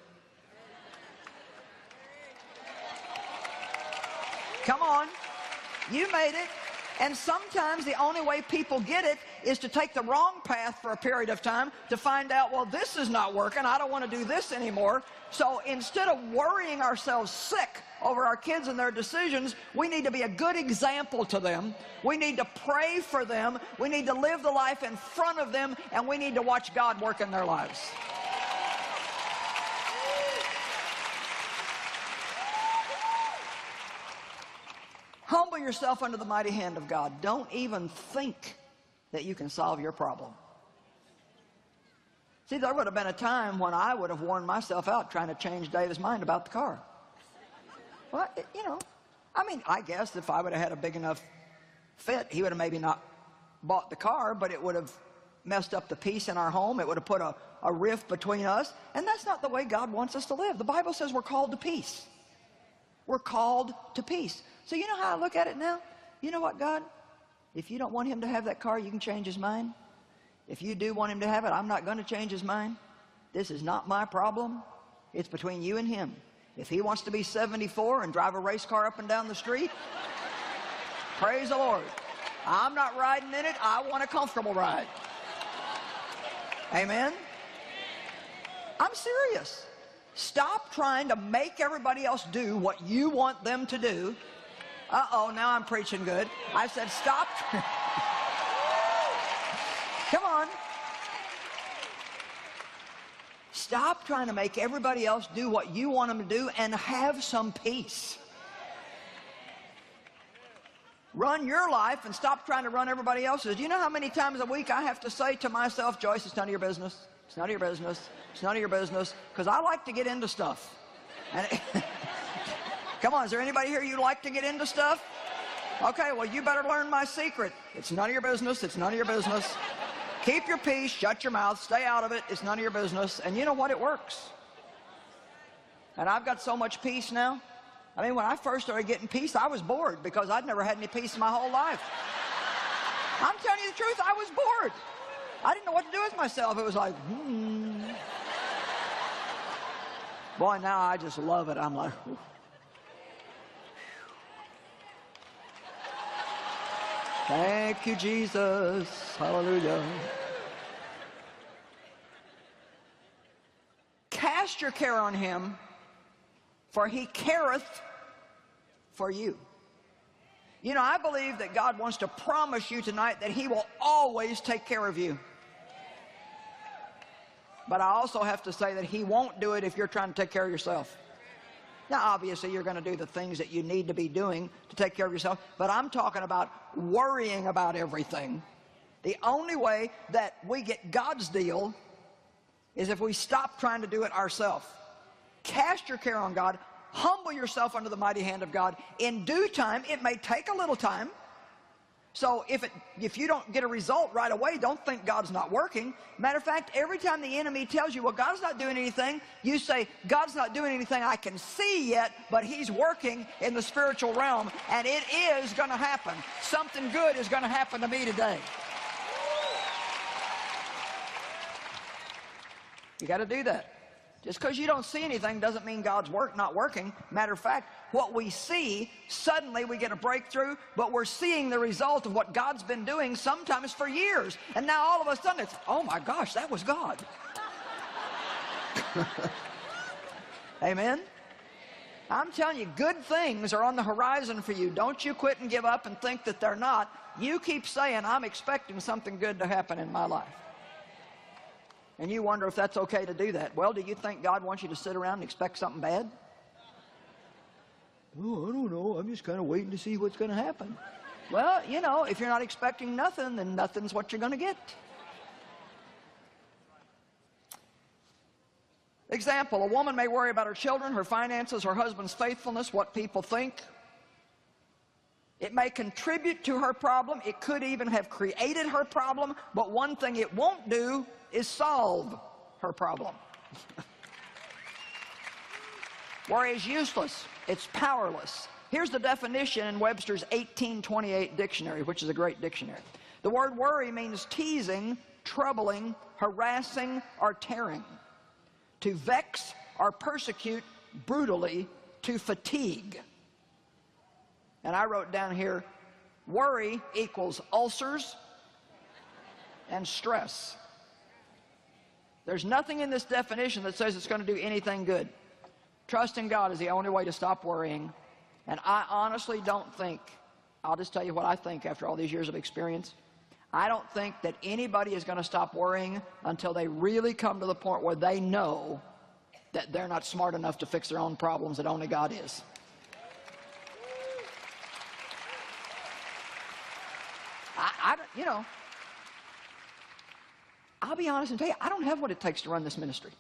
Speaker 2: Come on, you made it. And sometimes the only way people get it is to take the wrong path for a period of time to find out, well, this is not working. I don't want to do this anymore. So instead of worrying ourselves sick over our kids and their decisions, we need to be a good example to them. We need to pray for them. We need to live the life in front of them, and we need to watch God work in their lives. Humble yourself under the mighty hand of God. Don't even think that you can solve your problem. See, there would have been a time when I would have worn myself out trying to change David's mind about the car. Well, it, you know, I mean, I guess if I would have had a big enough fit, he would have maybe not bought the car, but it would have messed up the peace in our home. It would have put a, a rift between us. And that's not the way God wants us to live. The Bible says we're called to peace. We're called to peace. So you know how I look at it now? You know what, God? If you don't want him to have that car, you can change his mind. If you do want him to have it, I'm not going to change his mind. This is not my problem. It's between you and him. If he wants to be seventy-four and drive a race car up and down the street, praise the Lord. I'm not riding in it. I want a comfortable ride. Amen? I'm serious. Stop trying to make everybody else do what you want them to do. Uh-oh, now I'm preaching good. I said stop. Come on. Stop trying to make everybody else do what you want them to do and have some peace. Run your life and stop trying to run everybody else's. Do you know how many times a week I have to say to myself, Joyce, it's none of your business. It's none of your business. It's none of your business. Because I like to get into stuff. And it, come on, is there anybody here you like to get into stuff? Okay, well, you better learn my secret. It's none of your business. It's none of your business. Keep your peace. Shut your mouth. Stay out of it. It's none of your business. And you know what? It works. And I've got so much peace now. I mean, when I first started getting peace, I was bored because I'd never had any peace in my whole life. I'm telling you the truth, I was bored. I didn't know what to do with myself. It was like, hmm. Boy, now I just love it. I'm like, whew. Thank you, Jesus. Hallelujah. Cast your care on him, for he careth for you. You know, I believe that God wants to promise you tonight that he will always take care of you. But I also have to say that he won't do it if you're trying to take care of yourself. Now, obviously, you're going to do the things that you need to be doing to take care of yourself, but I'm talking about worrying about everything. The only way that we get God's deal is if we stop trying to do it ourselves. Cast your care on God. Humble yourself under the mighty hand of God. In due time, it may take a little time. So if, it, if you don't get a result right away, don't think God's not working. Matter of fact, every time the enemy tells you, well, God's not doing anything, you say, God's not doing anything I can see yet, but he's working in the spiritual realm, and it is going to happen. Something good is going to happen to me today. You got to do that. Just because you don't see anything doesn't mean God's work not working. Matter of fact, what we see, suddenly we get a breakthrough, but we're seeing the result of what God's been doing sometimes for years. And now all of a sudden it's, oh my gosh, that was God. Amen? I'm telling you, good things are on the horizon for you. Don't you quit and give up and think that they're not. You keep saying, I'm expecting something good to happen in my life. And you wonder if that's okay to do that. Well, do you think God wants you to sit around and expect something bad? Oh, I don't know. I'm just kind of waiting to see what's going to happen. Well, you know, if you're not expecting nothing, then nothing's what you're going to get. Example, a woman may worry about her children, her finances, her husband's faithfulness, what people think. It may contribute to her problem. It could even have created her problem. But one thing it won't do is solve her problem. Worry is useless. It's powerless. Here's the definition in Webster's eighteen twenty-eight dictionary, which is a great dictionary. The word worry means teasing, troubling, harassing, or tearing. To vex or persecute brutally, to fatigue. And I wrote down here, worry equals ulcers and stress. There's nothing in this definition that says it's going to do anything good. Trusting God is the only way to stop worrying. And I honestly don't think, I'll just tell you what I think after all these years of experience, I don't think that anybody is going to stop worrying until they really come to the point where they know that they're not smart enough to fix their own problems, that only God is. I don't, you know, I'll be honest and tell you, I don't have what it takes to run this ministry.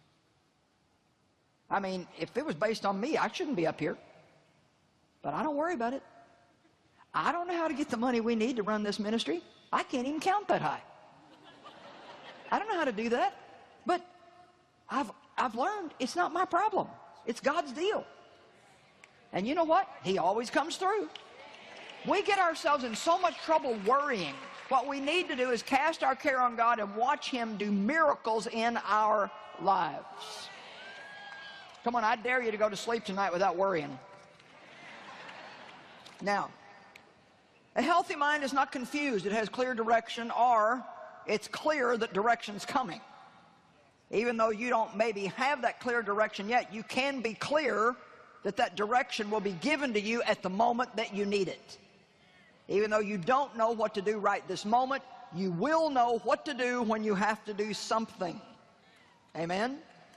Speaker 2: I mean, if it was based on me, I shouldn't be up here. But I don't worry about it. I don't know how to get the money we need to run this ministry. I can't even count that high. I don't know how to do that. But I've, I've learned it's not my problem. It's God's deal. And you know what? He always comes through. We get ourselves in so much trouble worrying. What we need to do is cast our care on God and watch Him do miracles in our lives. Come on, I dare you to go to sleep tonight without worrying. Now, a healthy mind is not confused. It has clear direction, or it's clear that direction's coming. Even though you don't maybe have that clear direction yet, you can be clear that that direction will be given to you at the moment that you need it. Even though you don't know what to do right this moment, you will know what to do when you have to do something. Amen?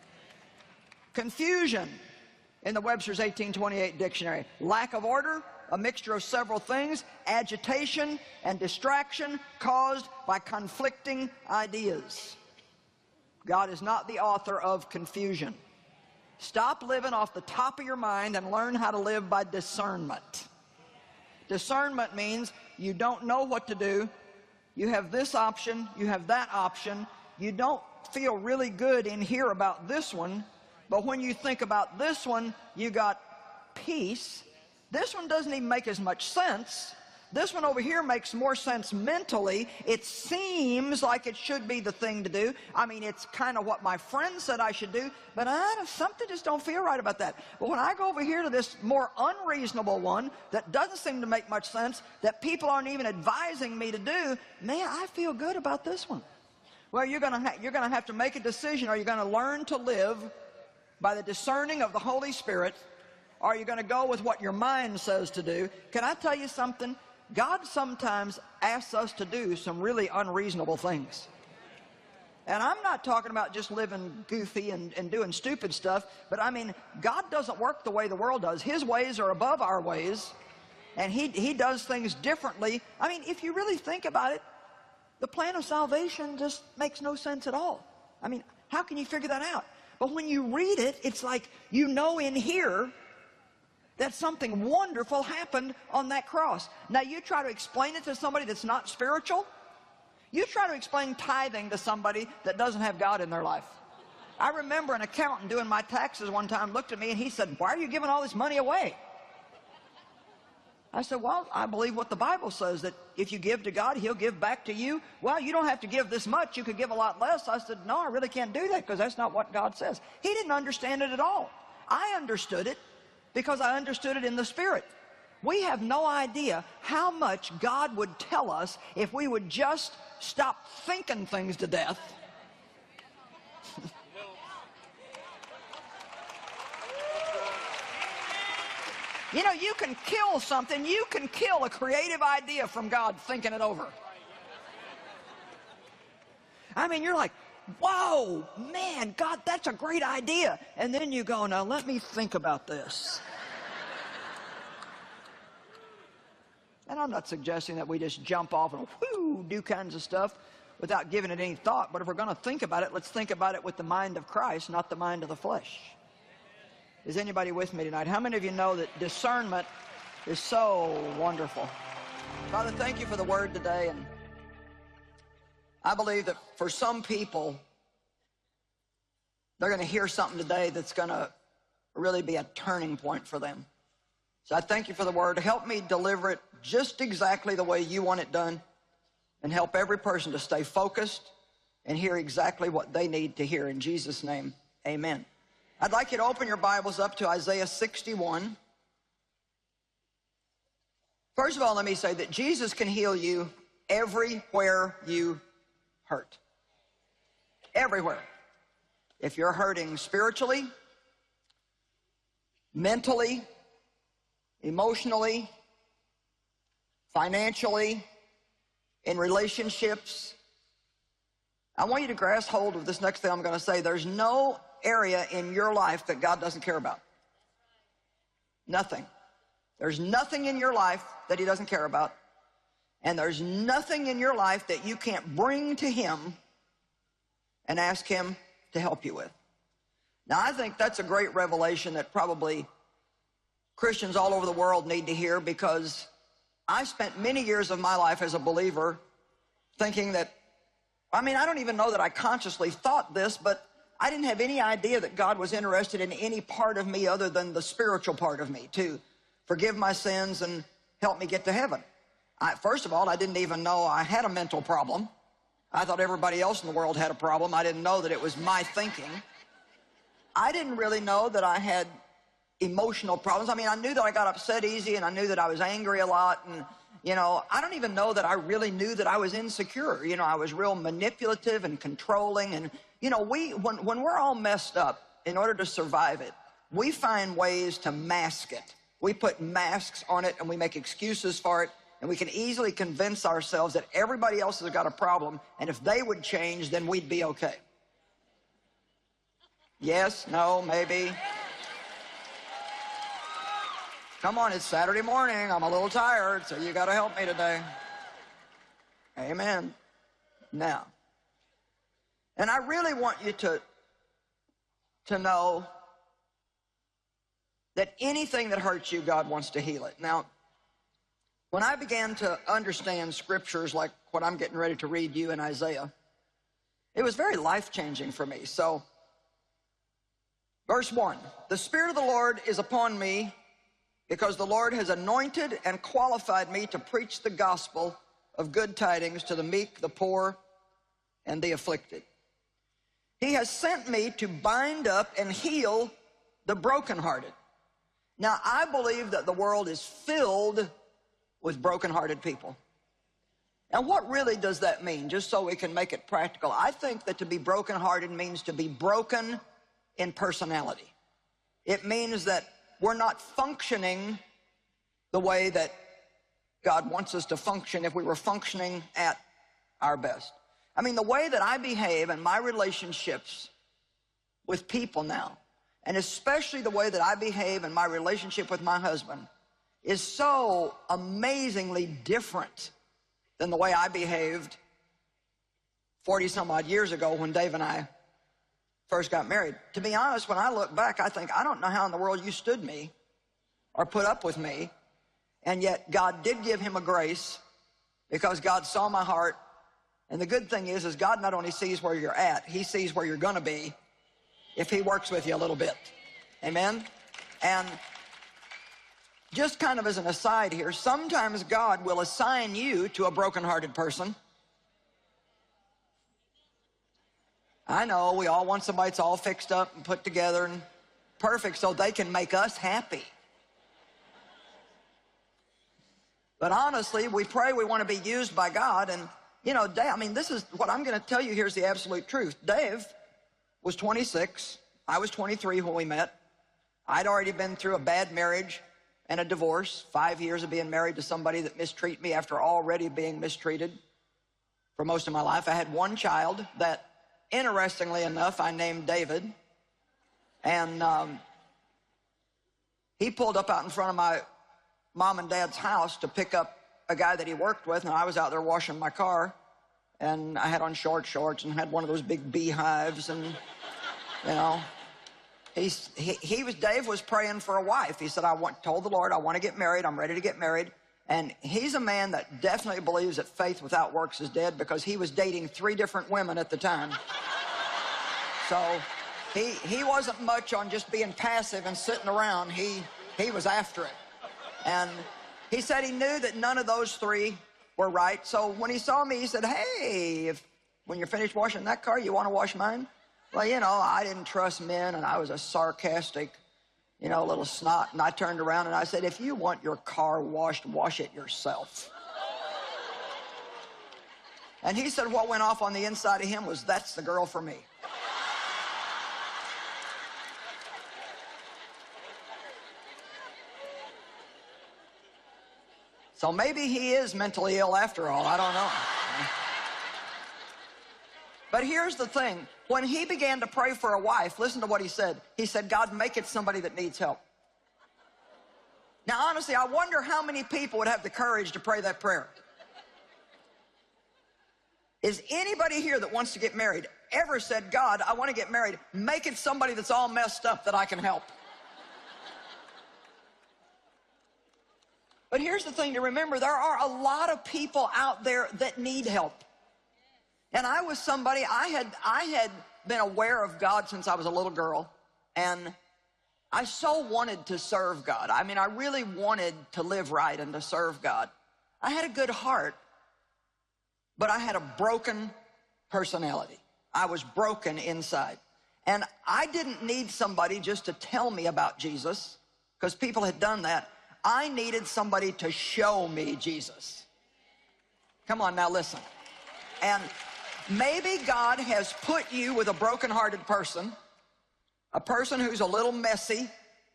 Speaker 2: Confusion in the Webster's eighteen twenty-eight dictionary. Lack of order, a mixture of several things, agitation and distraction caused by conflicting ideas. God is not the author of confusion. Stop living off the top of your mind and learn how to live by discernment. Discernment means you don't know what to do. You have this option, you have that option. You don't feel really good in here about this one, but when you think about this one, you got peace. This one doesn't even make as much sense. This one over here makes more sense mentally. It seems like it should be the thing to do. I mean, it's kind of what my friend said I should do, but I don't, something just don't feel right about that. But when I go over here to this more unreasonable one that doesn't seem to make much sense, that people aren't even advising me to do, man, I feel good about this one. Well, you're going to you're going to have to make a decision. Are you going to learn to live by the discerning of the Holy Spirit, or are you going to go with what your mind says to do? Can I tell you something? God sometimes asks us to do some really unreasonable things. And I'm not talking about just living goofy and, and doing stupid stuff, but I mean, God doesn't work the way the world does. His ways are above our ways, and he, he does things differently. I mean, if you really think about it, the plan of salvation just makes no sense at all. I mean, how can you figure that out? But when you read it, it's like you know in here that something wonderful happened on that cross. Now you try to explain it to somebody that's not spiritual. You try to explain tithing to somebody that doesn't have God in their life. I remember an accountant doing my taxes one time looked at me and he said, "Why are you giving all this money away?" I said, "Well, I believe what the Bible says, that if you give to God, He'll give back to you." "Well, you don't have to give this much. You could give a lot less." I said, "No, I really can't do that because that's not what God says." He didn't understand it at all. I understood it because I understood it in the Spirit. We have no idea how much God would tell us if we would just stop thinking things to death. You know, you can kill something. You can kill a creative idea from God thinking it over. I mean, you're like, "Whoa, man, God, that's a great idea." And then you go, "Now let me think about this." And I'm not suggesting that we just jump off and whoo, do kinds of stuff without giving it any thought. But if we're going to think about it, let's think about it with the mind of Christ, not the mind of the flesh. Is anybody with me tonight? How many of you know that discernment is so wonderful? Father, thank you for the word today. And I believe that for some people, they're going to hear something today that's going to really be a turning point for them. So I thank you for the word. Help me deliver it just exactly the way you want it done, and help every person to stay focused and hear exactly what they need to hear. In Jesus' name, amen. I'd like you to open your Bibles up to Isaiah sixty-one. First of all, let me say that Jesus can heal you everywhere you hurt. Everywhere. If you're hurting spiritually, mentally, emotionally, financially, in relationships, I want you to grasp hold of this next thing I'm going to say. There's no area in your life that God doesn't care about. Nothing. There's nothing in your life that He doesn't care about. And there's nothing in your life that you can't bring to him and ask him to help you with. Now, I think that's a great revelation that probably Christians all over the world need to hear, because I spent many years of my life as a believer thinking that, I mean, I don't even know that I consciously thought this, but I didn't have any idea that God was interested in any part of me other than the spiritual part of me, to forgive my sins and help me get to heaven. I, first of all, I didn't even know I had a mental problem. I thought everybody else in the world had a problem. I didn't know that it was my thinking. I didn't really know that I had emotional problems. I mean, I knew that I got upset easy, and I knew that I was angry a lot, and, you know, I don't even know that I really knew that I was insecure. You know, I was real manipulative and controlling, and, you know, we, when, when we're all messed up, in order to survive it, we find ways to mask it. We put masks on it, and we make excuses for it. And we can easily convince ourselves that everybody else has got a problem, and if they would change, then we'd be okay. Yes, no, maybe. Come on, it's Saturday morning. I'm a little tired, so you got to help me today. Amen. Now, and I really want you to, to know that anything that hurts you, God wants to heal it. Now, when I began to understand scriptures like what I'm getting ready to read you in Isaiah, it was very life-changing for me. So, verse one, the Spirit of the Lord is upon me, because the Lord has anointed and qualified me to preach the gospel of good tidings to the meek, the poor, and the afflicted. He has sent me to bind up and heal the brokenhearted. Now, I believe that the world is filled with brokenhearted people. And what really does that mean? Just so we can make it practical. I think that to be brokenhearted means to be broken in personality. It means that we're not functioning the way that God wants us to function if we were functioning at our best. I mean, the way that I behave in my relationships with people now, and especially the way that I behave in my relationship with my husband, is so amazingly different than the way I behaved forty some odd years ago when Dave and I first got married. To be honest, when I look back, I think, I don't know how in the world you stood me or put up with me, and yet God did give him a grace, because God saw my heart. And the good thing is, is God not only sees where you're at, he sees where you're gonna be if he works with you a little bit. Amen? And just kind of as an aside here, sometimes God will assign you to a brokenhearted person. I know we all want somebody that's all fixed up and put together and perfect so they can make us happy. But honestly, we pray we want to be used by God, and, you know, Dave, I mean, this is what I'm going to tell you here is the absolute truth. Dave was twenty-six. I was twenty-three when we met. I'd already been through a bad marriage and a divorce, five years of being married to somebody that mistreated me after already being mistreated for most of my life. I had one child that, interestingly enough, I named David. And um, he pulled up out in front of my mom and dad's house to pick up a guy that he worked with, and I was out there washing my car, and I had on short shorts and had one of those big beehives, and, you know, he's, he, he was, Dave was praying for a wife. He said, I want, told the Lord, I want to get married. I'm ready to get married. And he's a man that definitely believes that faith without works is dead, because he was dating three different women at the time. So he, he wasn't much on just being passive and sitting around. He, he was after it. And he said he knew that none of those three were right. So when he saw me, he said, hey, if, when you're finished washing that car, you want to wash mine? Well, you know, I didn't trust men, and I was a sarcastic, you know, little snot. And I turned around and I said, if you want your car washed, wash it yourself. And he said what went off on the inside of him was, that's the girl for me. So maybe he is mentally ill after all. I don't know. But here's the thing. When he began to pray for a wife, listen to what he said. He said, God, make it somebody that needs help. Now, honestly, I wonder how many people would have the courage to pray that prayer. Is anybody here that wants to get married ever said, God, I want to get married. Make it somebody that's all messed up that I can help? But here's the thing to remember. There are a lot of people out there that need help. And I was somebody, I had, I had been aware of God since I was a little girl. And I so wanted to serve God. I mean, I really wanted to live right and to serve God. I had a good heart, but I had a broken personality. I was broken inside. And I didn't need somebody just to tell me about Jesus, because people had done that. I needed somebody to show me Jesus. Come on now, listen. And maybe God has put you with a broken-hearted person, a person who's a little messy,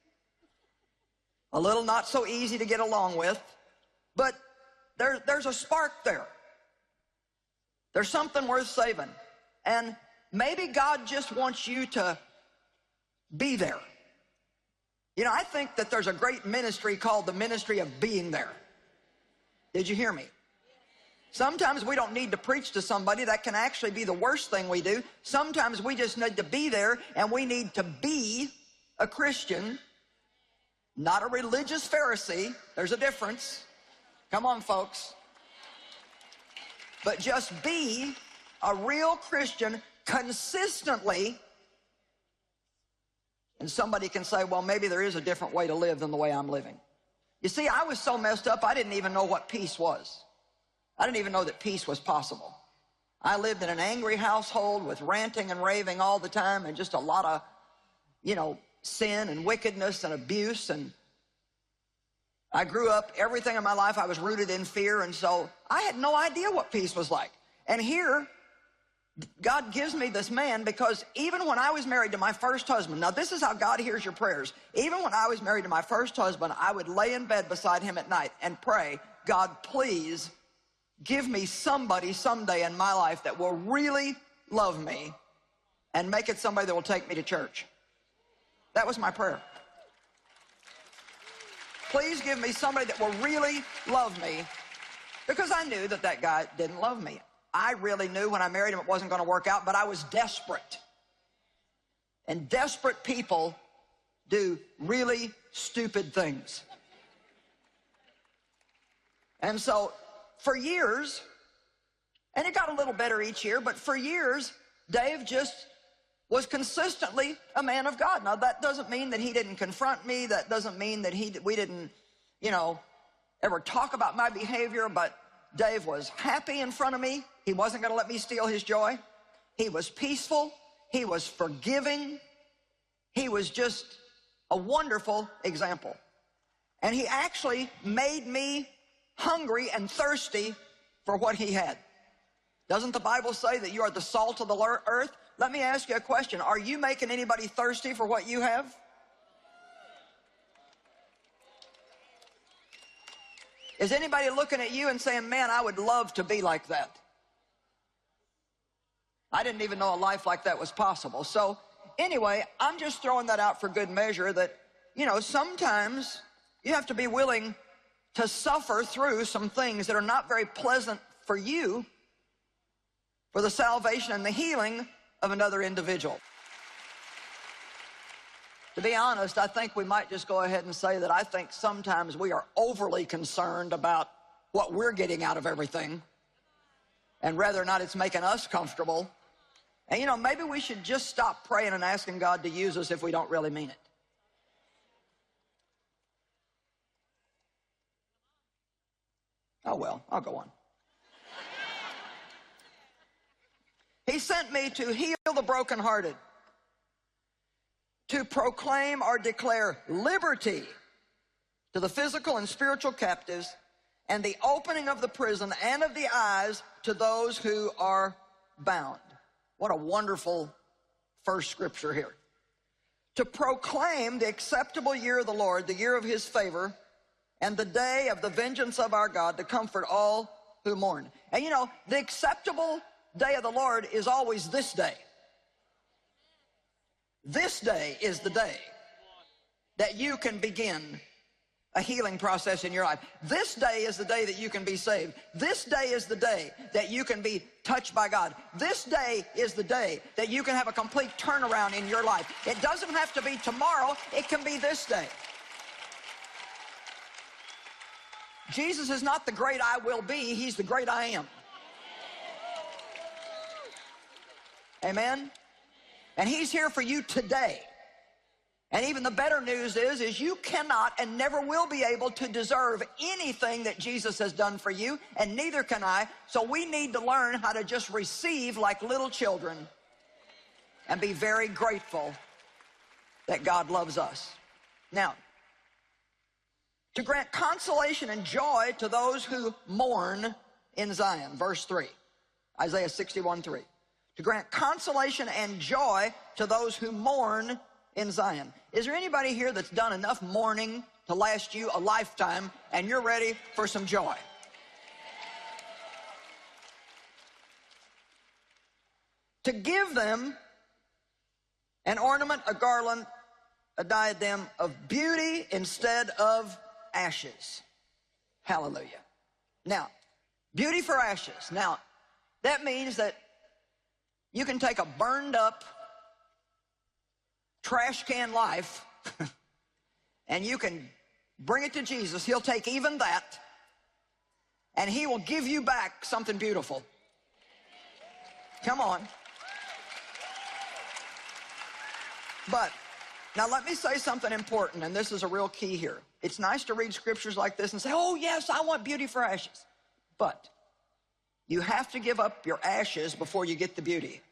Speaker 2: a little not so easy to get along with, but there, there's a spark there. There's something worth saving. And maybe God just wants you to be there. You know, I think that there's a great ministry called the ministry of being there. Did you hear me? Sometimes we don't need to preach to somebody. That can actually be the worst thing we do. Sometimes we just need to be there, and we need to be a Christian, not a religious Pharisee. There's a difference. Come on, folks. But just be a real Christian consistently. And somebody can say, well, maybe there is a different way to live than the way I'm living. You see, I was so messed up, I didn't even know what peace was. I didn't even know that peace was possible. I lived in an angry household with ranting and raving all the time, and just a lot of, you know, sin and wickedness and abuse. And I grew up, everything in my life, I was rooted in fear, and so I had no idea what peace was like. And here, God gives me this man, because even when I was married to my first husband, now this is how God hears your prayers. Even when I was married to my first husband, I would lay in bed beside him at night and pray, God, please give me somebody someday in my life that will really love me, and make it somebody that will take me to church. That was my prayer. Please give me somebody that will really love me, because I knew that that guy didn't love me. I really knew when I married him it wasn't going to work out, but I was desperate. And desperate people do really stupid things. And so for years, and it got a little better each year, but for years, Dave just was consistently a man of God. Now, that doesn't mean that he didn't confront me. That doesn't mean that he, we didn't, you know, ever talk about my behavior, but Dave was happy in front of me. He wasn't going to let me steal his joy. He was peaceful. He was forgiving. He was just a wonderful example. And he actually made me hungry and thirsty for what he had. Doesn't the Bible say that you are the salt of the earth? Let me ask you a question. Are you making anybody thirsty for what you have? Is anybody looking at you and saying, man, I would love to be like that? I didn't even know a life like that was possible. So anyway, I'm just throwing that out for good measure, that, you know, sometimes you have to be willing to suffer through some things that are not very pleasant for you, for the salvation and the healing of another individual. To be honest, I think we might just go ahead and say that I think sometimes we are overly concerned about what we're getting out of everything, and whether or not it's making us comfortable. And you know, maybe we should just stop praying and asking God to use us if we don't really mean it. Oh well, I'll go on. He sent me to heal the brokenhearted, to proclaim or declare liberty to the physical and spiritual captives, and the opening of the prison and of the eyes to those who are bound. What a wonderful first scripture here. To proclaim the acceptable year of the Lord, the year of his favor, and the day of the vengeance of our God, to comfort all who mourn. And you know, the acceptable day of the Lord is always this day. This day is the day that you can begin a healing process in your life. This day is the day that you can be saved. This day is the day that you can be touched by God. This day is the day that you can have a complete turnaround in your life. It doesn't have to be tomorrow. It can be this day. Jesus is not the great I will be. He's the great I am. Amen? And he's here for you today. And even the better news is, is you cannot and never will be able to deserve anything that Jesus has done for you, and neither can I. So we need to learn how to just receive like little children and be very grateful that God loves us. Now, to grant consolation and joy to those who mourn in Zion, verse three, Isaiah sixty-one three. To grant consolation and joy to those who mourn in Zion. Is there anybody here that's done enough mourning to last you a lifetime and you're ready for some joy? To give them an ornament, a garland, a diadem of beauty instead of ashes. Hallelujah. Now, beauty for ashes. Now, that means that you can take a burned up trash can life and you can bring it to Jesus. He'll take even that and he will give you back something beautiful. Come on. But now let me say something important, and this is a real key here. It's nice to read scriptures like this and say, oh yes, I want beauty for ashes. But you have to give up your ashes before you get the beauty.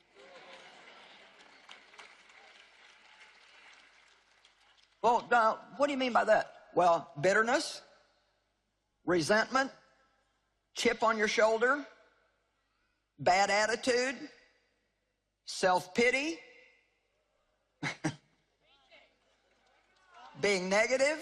Speaker 2: Well, now, what do you mean by that? Well, bitterness, resentment, chip on your shoulder, bad attitude, self-pity, being negative,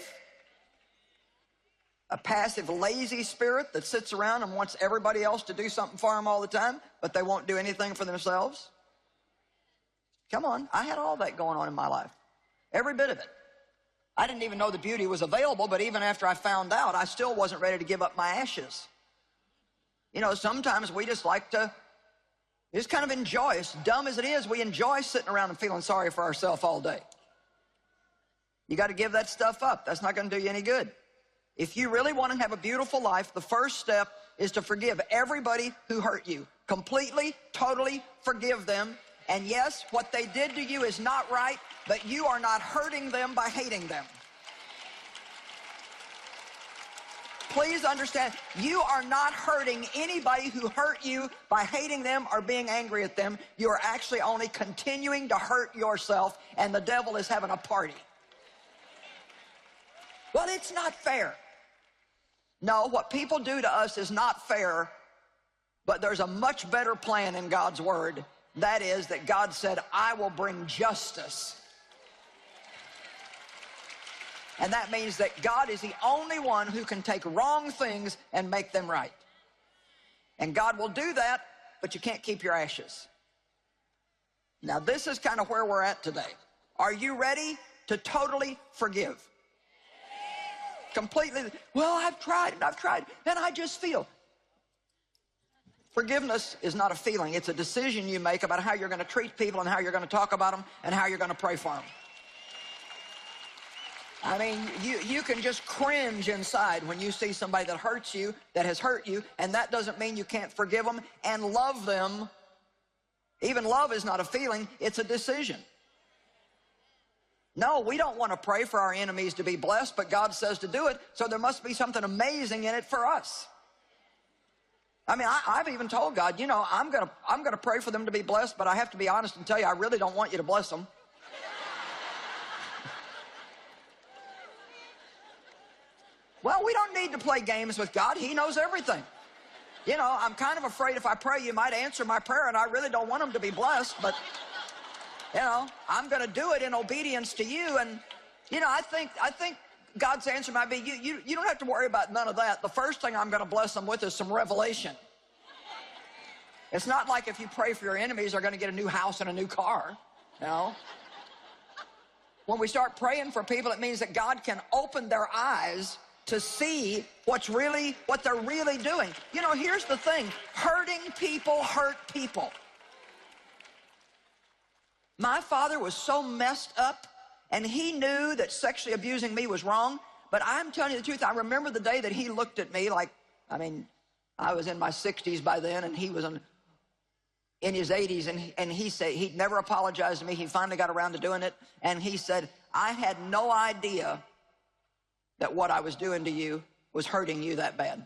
Speaker 2: a passive, lazy spirit that sits around and wants everybody else to do something for them all the time, but they won't do anything for themselves. Come on, I had all that going on in my life, every bit of it. I didn't even know the beauty was available, but even after I found out, I still wasn't ready to give up my ashes. You know, sometimes we just like to just kind of enjoy. As dumb as it is, we enjoy sitting around and feeling sorry for ourselves all day. You got to give that stuff up. That's not going to do you any good. If you really want to have a beautiful life, the first step is to forgive everybody who hurt you. Completely, totally forgive them. And yes, what they did to you is not right, but you are not hurting them by hating them. Please understand, you are not hurting anybody who hurt you by hating them or being angry at them. You are actually only continuing to hurt yourself, and the devil is having a party. Well, it's not fair. No, what people do to us is not fair, but there's a much better plan in God's word. That is that God said, I will bring justice. And that means that God is the only one who can take wrong things and make them right. And God will do that, but you can't keep your ashes. Now, this is kind of where we're at today. Are you ready to totally forgive? Completely. Well, I've tried and I've tried, and I just feel. Forgiveness is not a feeling. It's a decision you make about how you're going to treat people and how you're going to talk about them and how you're going to pray for them. I mean, you, you can just cringe inside when you see somebody that hurts you, that has hurt you, and that doesn't mean you can't forgive them and love them. Even love is not a feeling, it's a decision. No, we don't want to pray for our enemies to be blessed, but God says to do it, so there must be something amazing in it for us. I mean, I, I've even told God, you know, I'm going to I'm going to pray for them to be blessed, but I have to be honest and tell you, I really don't want you to bless them. Well, we don't need to play games with God. He knows everything. You know, I'm kind of afraid if I pray, you might answer my prayer, and I really don't want them to be blessed, but, you know, I'm going to do it in obedience to you. And, you know, I think, I think God's answer might be, you, you, you don't have to worry about none of that. The first thing I'm going to bless them with is some revelation. It's not like if you pray for your enemies, they're going to get a new house and a new car, you know. When we start praying for people, it means that God can open their eyes to see what's really, what they're really doing. You know, here's the thing. Hurting people hurt people. My father was so messed up, and he knew that sexually abusing me was wrong, but I'm telling you the truth, I remember the day that he looked at me like, I mean, I was in my sixties by then, and he was in, in his eighties, and he, and he said, he'd never apologized to me. He finally got around to doing it, and he said, I had no idea that what I was doing to you was hurting you that bad.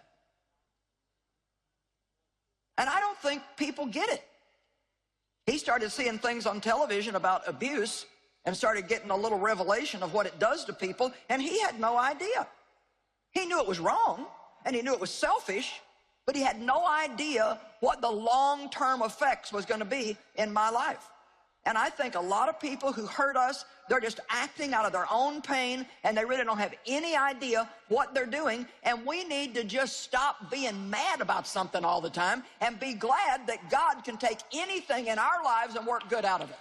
Speaker 2: And I don't think people get it. He started seeing things on television about abuse and started getting a little revelation of what it does to people, and he had no idea. He knew it was wrong, and he knew it was selfish, but he had no idea what the long-term effects was going to be in my life. And I think a lot of people who hurt us, they're just acting out of their own pain, and they really don't have any idea what they're doing. And we need to just stop being mad about something all the time and be glad that God can take anything in our lives and work good out of it.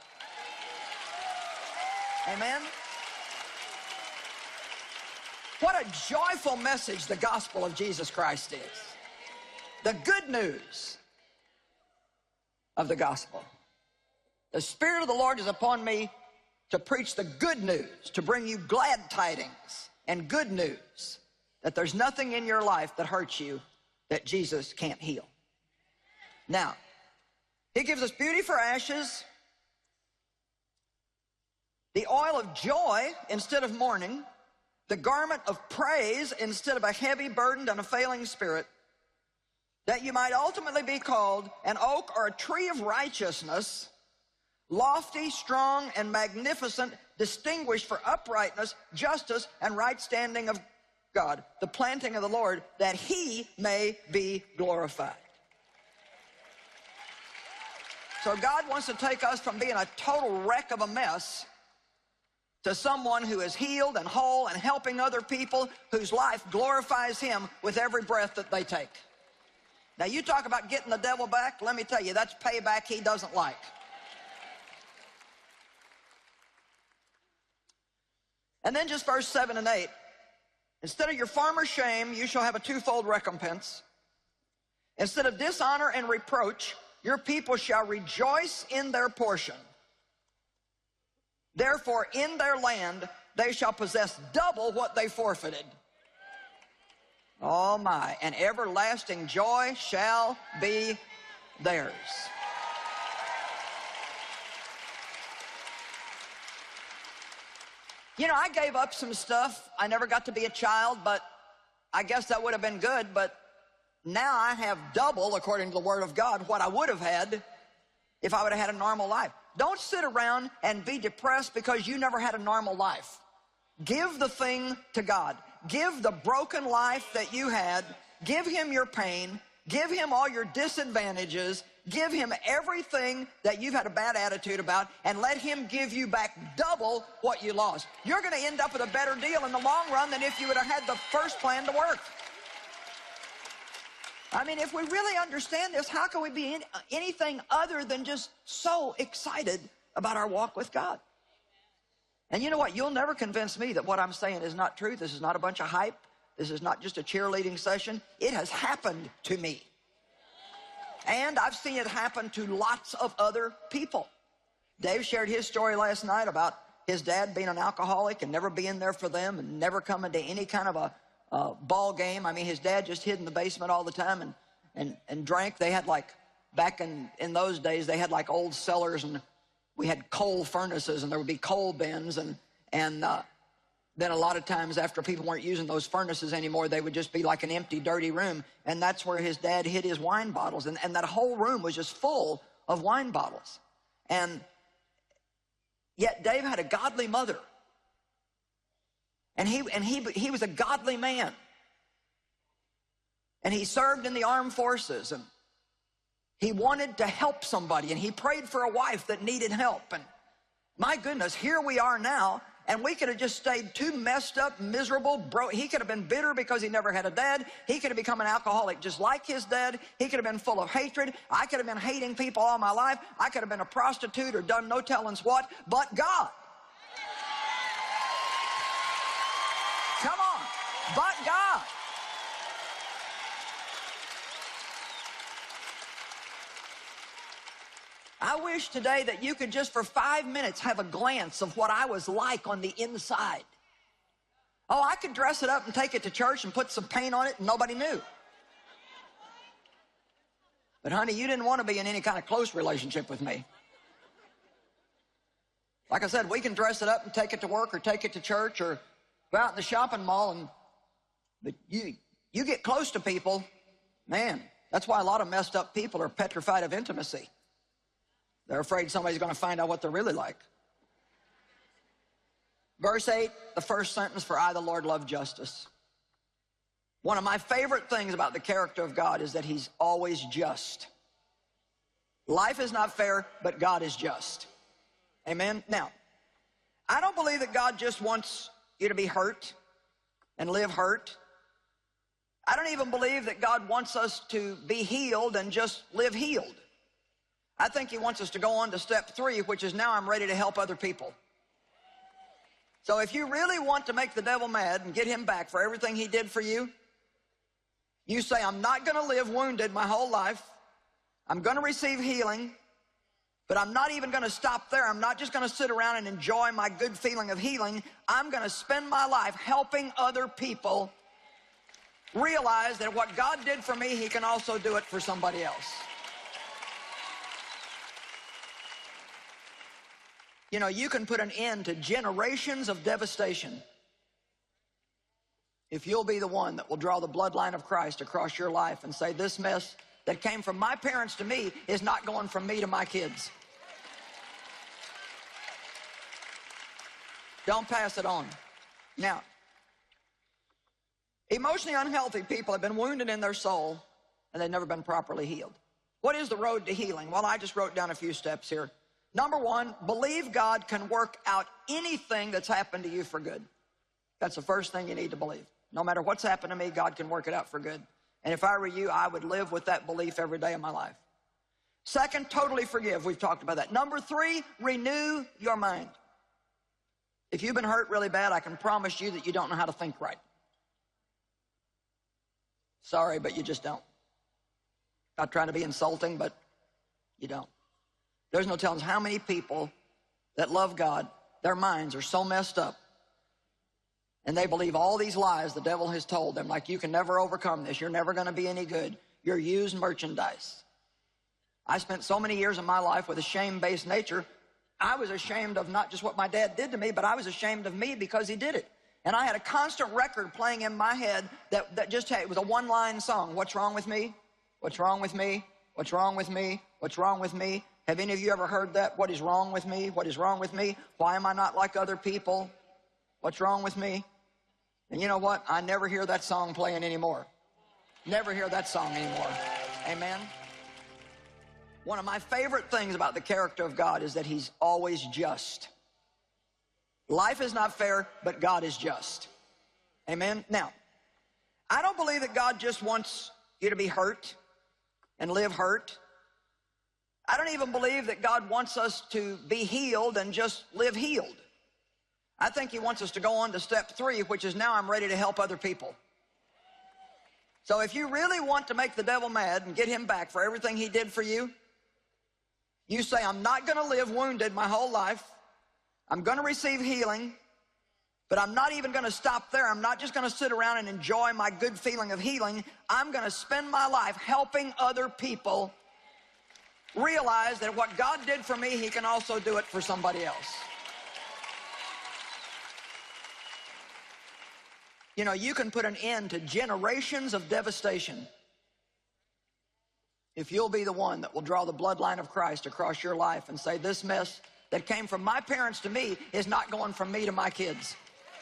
Speaker 2: Amen? What a joyful message the gospel of Jesus Christ is. The good news of the gospel. The Spirit of the Lord is upon me to preach the good news, to bring you glad tidings and good news that there's nothing in your life that hurts you that Jesus can't heal. Now, he gives us beauty for ashes, the oil of joy instead of mourning, the garment of praise instead of a heavy, burdened, and a failing spirit, that you might ultimately be called an oak or a tree of righteousness, lofty, strong, and magnificent, distinguished for uprightness, justice, and right standing of God, the planting of the Lord, that he may be glorified. So God wants to take us from being a total wreck of a mess to someone who is healed and whole and helping other people, whose life glorifies him with every breath that they take. Now, you talk about getting the devil back, let me tell you, that's payback he doesn't like. And then just verse seven and eight. Instead of your former shame, you shall have a twofold recompense. Instead of dishonor and reproach, your people shall rejoice in their portion. Therefore, in their land, they shall possess double what they forfeited. Oh my, and everlasting joy shall be theirs. You know, I gave up some stuff. I never got to be a child, but I guess that would have been good. But now I have double, according to the Word of God, what I would have had if I would have had a normal life. Don't sit around and be depressed because you never had a normal life. Give the thing to God. Give the broken life that you had. Give him your pain. Give him all your disadvantages. Give him everything that you've had a bad attitude about, and let him give you back double what you lost. You're going to end up with a better deal in the long run than if you would have had the first plan to work. I mean, if we really understand this, how can we be in anything other than just so excited about our walk with God? And you know what? You'll never convince me that what I'm saying is not true. This is not a bunch of hype. This is not just a cheerleading session. It has happened to me. And I've seen it happen to lots of other people. Dave shared his story last night about his dad being an alcoholic and never being there for them and never coming to any kind of a uh, ball game. I mean, his dad just hid in the basement all the time and, and, and drank. They had like, back in, in those days, they had like old cellars, and we had coal furnaces, and there would be coal bins, and, and uh, then a lot of times after people weren't using those furnaces anymore, they would just be like an empty, dirty room, and that's where his dad hid his wine bottles, and, and that whole room was just full of wine bottles. And yet Dave had a godly mother, and he, and he, he was a godly man, and he served in the armed forces, and he wanted to help somebody, and he prayed for a wife that needed help. And my goodness, here we are now, and we could have just stayed too messed up, miserable, broke. He could have been bitter because he never had a dad. He could have become an alcoholic just like his dad. He could have been full of hatred. I could have been hating people all my life. I could have been a prostitute or done no tellings what, but God. Come on, but God. I wish today that you could just for five minutes have a glance of what I was like on the inside. Oh, I could dress it up and take it to church and put some paint on it and nobody knew. But honey, you didn't want to be in any kind of close relationship with me. Like I said, we can dress it up and take it to work or take it to church or go out in the shopping mall, and but you you get close to people, man, that's why a lot of messed up people are petrified of intimacy. They're afraid somebody's going to find out what they're really like. Verse eight, the first sentence, for I, the Lord, love justice. One of my favorite things about the character of God is that he's always just. Life is not fair, but God is just. Amen? Now, I don't believe that God just wants you to be hurt and live hurt. I don't even believe that God wants us to be healed and just live healed. I think he wants us to go on to step three, which is now I'm ready to help other people. So if you really want to make the devil mad and get him back for everything he did for you, you say, I'm not going to live wounded my whole life. I'm going to receive healing, but I'm not even going to stop there. I'm not just going to sit around and enjoy my good feeling of healing. I'm going to spend my life helping other people realize that what God did for me, he can also do it for somebody else. You know, you can put an end to generations of devastation if you'll be the one that will draw the bloodline of Christ across your life and say, this mess that came from my parents to me is not going from me to my kids. Don't pass it on. Now, emotionally unhealthy people have been wounded in their soul and they've never been properly healed. What is the road to healing? Well, I just wrote down a few steps here. Number one, believe God can work out anything that's happened to you for good. That's the first thing you need to believe. No matter what's happened to me, God can work it out for good. And if I were you, I would live with that belief every day of my life. Second, totally forgive. We've talked about that. Number three, renew your mind. If you've been hurt really bad, I can promise you that you don't know how to think right. Sorry, but you just don't. Not trying to be insulting, but you don't. There's no telling how many people that love God, their minds are so messed up, and they believe all these lies the devil has told them, like you can never overcome this, you're never going to be any good, you're used merchandise. I spent so many years of my life with a shame-based nature. I was ashamed of not just what my dad did to me, but I was ashamed of me because he did it. And I had a constant record playing in my head that, that just had, it was a one-line song. What's wrong with me? What's wrong with me? What's wrong with me? What's wrong with me? Have any of you ever heard that? What is wrong with me? What is wrong with me? Why am I not like other people? What's wrong with me? And you know what? I never hear that song playing anymore. Never hear that song anymore. Amen? One of my favorite things about the character of God is that he's always just. Life is not fair, but God is just. Amen? Now, I don't believe that God just wants you to be hurt and live hurt. I don't even believe that God wants us to be healed and just live healed. I think he wants us to go on to step three, which is now I'm ready to help other people. So if you really want to make the devil mad and get him back for everything he did for you, you say, I'm not going to live wounded my whole life. I'm going to receive healing, but I'm not even going to stop there. I'm not just going to sit around and enjoy my good feeling of healing. I'm going to spend my life helping other people realize that what God did for me, he can also do it for somebody else. You know, you can put an end to generations of devastation if you'll be the one that will draw the bloodline of Christ across your life and say, this mess that came from my parents to me is not going from me to my kids.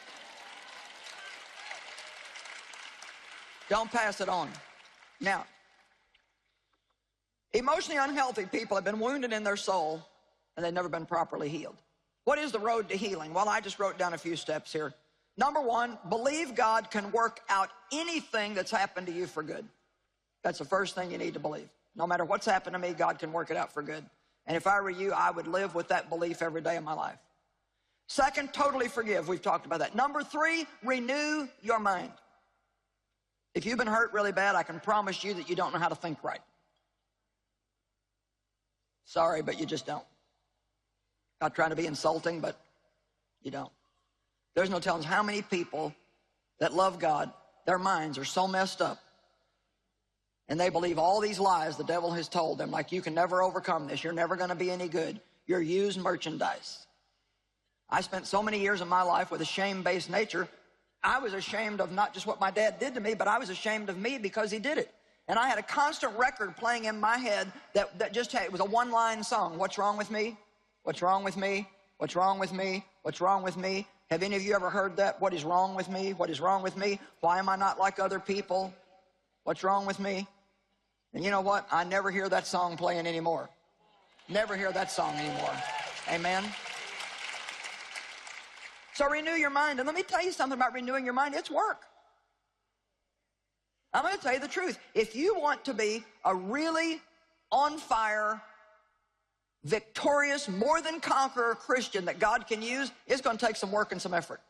Speaker 2: Don't pass it on. Now, emotionally unhealthy people have been wounded in their soul and they've never been properly healed. What is the road to healing? Well, I just wrote down a few steps here. Number one, believe God can work out anything that's happened to you for good. That's the first thing you need to believe. No matter what's happened to me, God can work it out for good. And if I were you, I would live with that belief every day of my life. Second, totally forgive. We've talked about that. Number three, renew your mind. If you've been hurt really bad, I can promise you that you don't know how to think right. Sorry, but you just don't. Not trying to be insulting, but you don't. There's no telling how many people that love God, their minds are so messed up, and they believe all these lies the devil has told them, like you can never overcome this, you're never going to be any good, you're used merchandise. I spent so many years of my life with a shame-based nature. I was ashamed of not just what my dad did to me, but I was ashamed of me because he did it. And I had a constant record playing in my head that, that just had, it was a one-line song. What's wrong with me? What's wrong with me? What's wrong with me? What's wrong with me? Have any of you ever heard that? What is wrong with me? What is wrong with me? Why am I not like other people? What's wrong with me? And you know what? I never hear that song playing anymore. Never hear that song anymore. Amen? So renew your mind. And let me tell you something about renewing your mind. It's work. I'm going to tell you the truth. If you want to be a really on fire, victorious, more than conqueror Christian that God can use, it's going to take some work and some effort.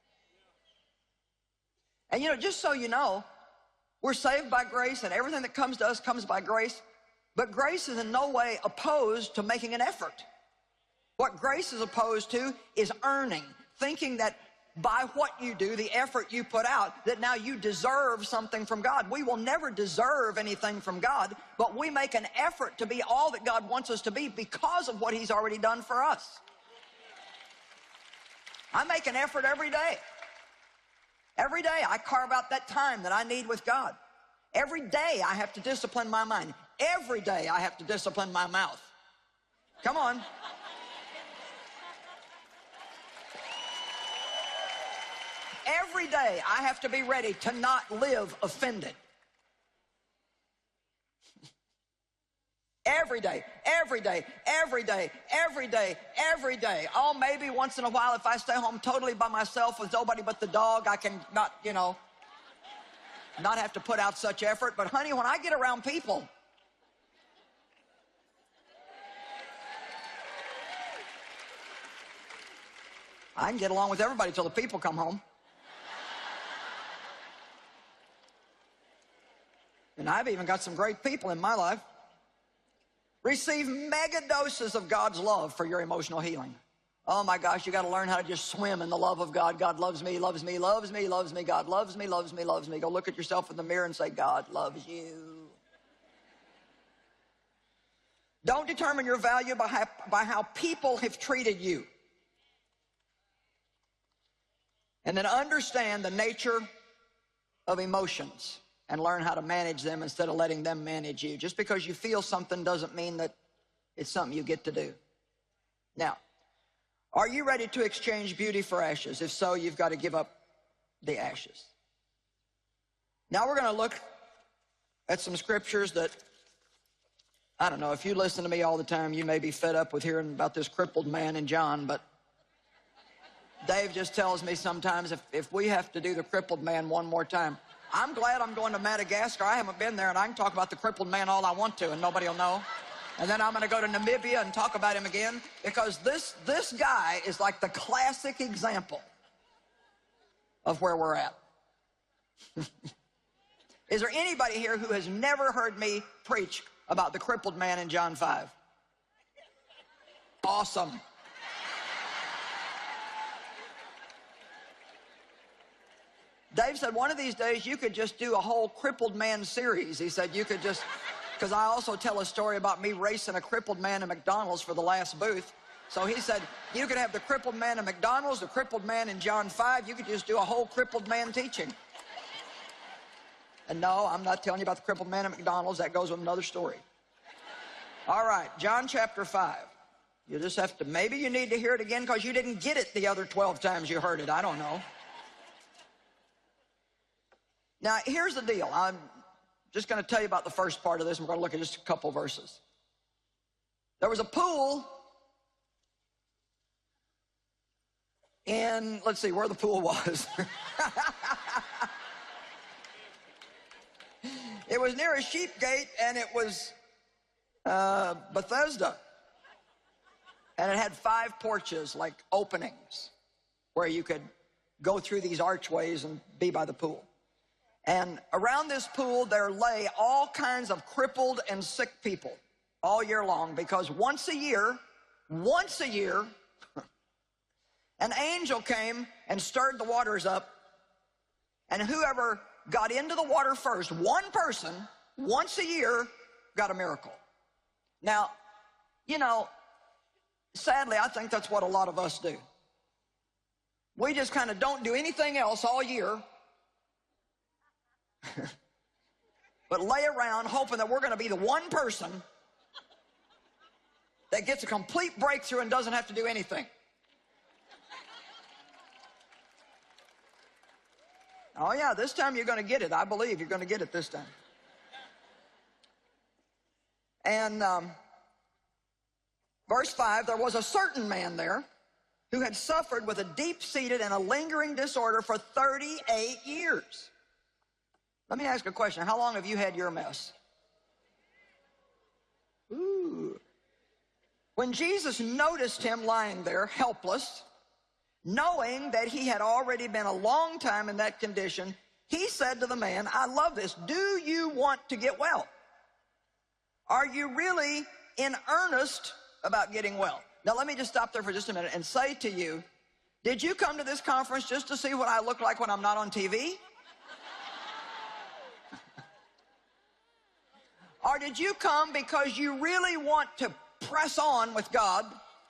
Speaker 2: And you know, just so you know, we're saved by grace and everything that comes to us comes by grace, but grace is in no way opposed to making an effort. What grace is opposed to is earning, thinking that by what you do, the effort you put out, that now you deserve something from God. We will never deserve anything from God, but we make an effort to be all that God wants us to be because of what He's already done for us. I make an effort every day. Every day I carve out that time that I need with God. Every day I have to discipline my mind. Every day I have to discipline my mouth. Come on. Every day I have to be ready to not live offended. Every day, every day, every day, every day, every day. Oh, maybe once in a while if I stay home totally by myself with nobody but the dog, I can not, you know, not have to put out such effort. But honey, when I get around people, I can get along with everybody till the people come home. And I've even got some great people in my life. Receive mega doses of God's love for your emotional healing. Oh my gosh, you got to learn how to just swim in the love of God. God loves me, loves me, loves me, loves me. God loves me, loves me, loves me. Go look at yourself in the mirror and say, God loves you. Don't determine your value by how, by how people have treated you. And then understand the nature of emotions and learn how to manage them instead of letting them manage you. Just because you feel something doesn't mean that it's something you get to do. Now, are you ready to exchange beauty for ashes? If so, you've got to give up the ashes. Now we're going to look at some scriptures that, I don't know, if you listen to me all the time, you may be fed up with hearing about this crippled man in John, but Dave just tells me sometimes if, if we have to do the crippled man one more time, I'm glad I'm going to Madagascar. I haven't been there, and I can talk about the crippled man all I want to, and nobody will know. And then I'm going to go to Namibia and talk about him again, because this, this guy is like the classic example of where we're at. Is there anybody here who has never heard me preach about the crippled man in John five? Awesome. Dave said one of these days you could just do a whole crippled man series. He said you could just, because I also tell a story about me racing a crippled man in McDonald's for the last booth. So he said you could have the crippled man in McDonald's, the crippled man in John five. You could just do a whole crippled man teaching. And no, I'm not telling you about the crippled man at McDonald's. That goes with another story. All right, John chapter five. You just have to, maybe you need to hear it again because you didn't get it the other twelve times you heard it. I don't know. Now, here's the deal. I'm just going to tell you about the first part of this. We're going to look at just a couple verses. There was a pool in, let's see where the pool was. It was near a sheep gate, and it was uh, Bethesda. And it had five porches, like openings, where you could go through these archways and be by the pool. And around this pool, there lay all kinds of crippled and sick people. all year long, because once a year, once a year, an angel came and stirred the waters up, and whoever got into the water first, one person, once a year, got a miracle. Now, you know, sadly, I think that's what a lot of us do. We just kind of don't do anything else all year, but lay around hoping that we're going to be the one person that gets a complete breakthrough and doesn't have to do anything. Oh yeah, this time you're going to get it. I believe you're going to get it this time. And um, verse five, there was a certain man there who had suffered with a deep-seated and a lingering disorder for thirty-eight years. Let me ask a question. How long have you had your mess? Ooh. When Jesus noticed him lying there, helpless, knowing that he had already been a long time in that condition, he said to the man, I love this, do you want to get well? Are you really in earnest about getting well? Now let me just stop there for just a minute and say to you, did you come to this conference just to see what I look like when I'm not on T V? Or did you come because you really want to press on with God?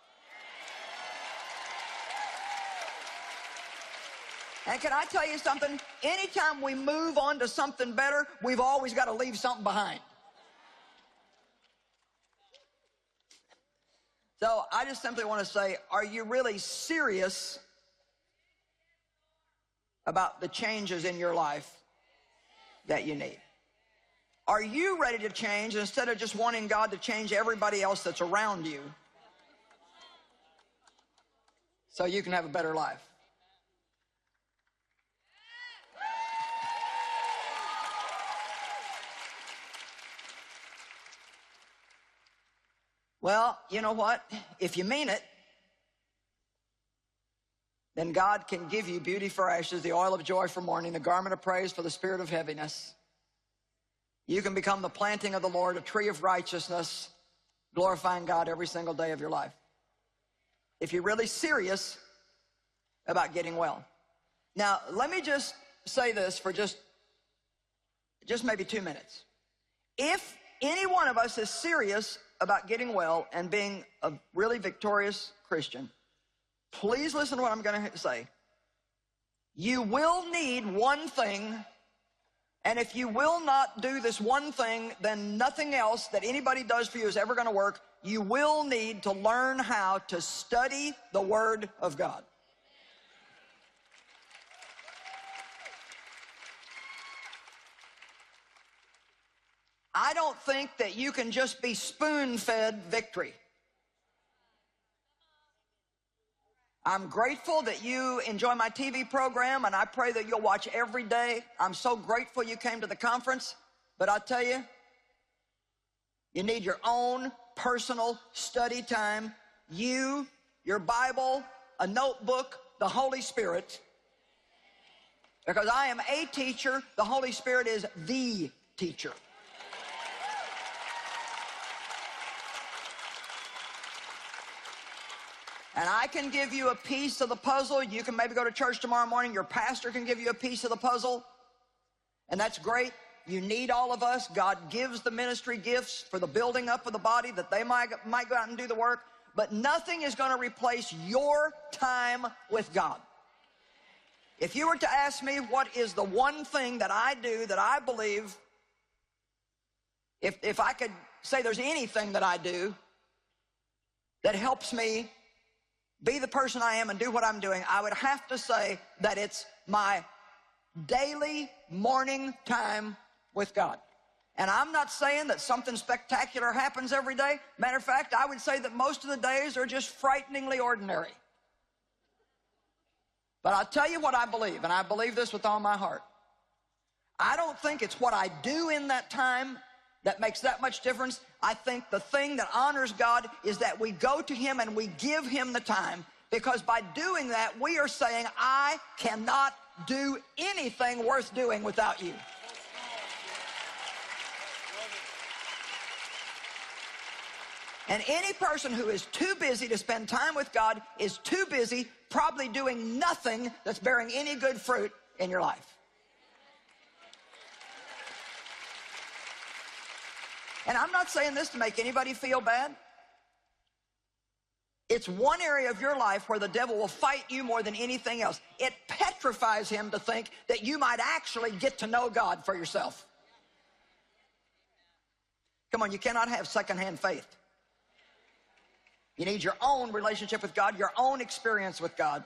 Speaker 2: And can I tell you something? Anytime we move on to something better, we've always got to leave something behind. So I just simply want to say, are you really serious about the changes in your life that you need? Are you ready to change instead of just wanting God to change everybody else that's around you so you can have a better life? Well, you know what? If you mean it, then God can give you beauty for ashes, the oil of joy for mourning, the garment of praise for the spirit of heaviness. You can become the planting of the Lord, a tree of righteousness, glorifying God every single day of your life. If you're really serious about getting well. Now, let me just say this for just, just maybe two minutes. If any one of us is serious about getting well and being a really victorious Christian, please listen to what I'm going to say. You will need one thing, and if you will not do this one thing, then nothing else that anybody does for you is ever going to work. You will need to learn how to study the Word of God. I don't think that you can just be spoon-fed victory. I'm grateful that you enjoy my T V program, and I pray that you'll watch every day. I'm so grateful you came to the conference, but I tell you, you need your own personal study time. You, your Bible, a notebook, the Holy Spirit. Because I am a teacher, the Holy Spirit is the teacher. And I can give you a piece of the puzzle. You can maybe go to church tomorrow morning. Your pastor can give you a piece of the puzzle. And that's great. You need all of us. God gives the ministry gifts for the building up of the body that they might, might go out and do the work. But nothing is going to replace your time with God. If you were to ask me what is the one thing that I do that I believe, if, if I could say there's anything that I do that helps me be the person I am and do what I'm doing, I would have to say that it's my daily morning time with God. And I'm not saying that something spectacular happens every day. Matter of fact, I would say that most of the days are just frighteningly ordinary. But I'll tell you what I believe, and I believe this with all my heart. I don't think it's what I do in that time that makes that much difference. I think the thing that honors God is that we go to Him and we give Him the time, because by doing that, we are saying, I cannot do anything worth doing without you. And any person who is too busy to spend time with God is too busy probably doing nothing that's bearing any good fruit in your life. And I'm not saying this to make anybody feel bad. It's one area of your life where the devil will fight you more than anything else. It petrifies him to think that you might actually get to know God for yourself. Come on, you cannot have secondhand faith. You need your own relationship with God, your own experience with God.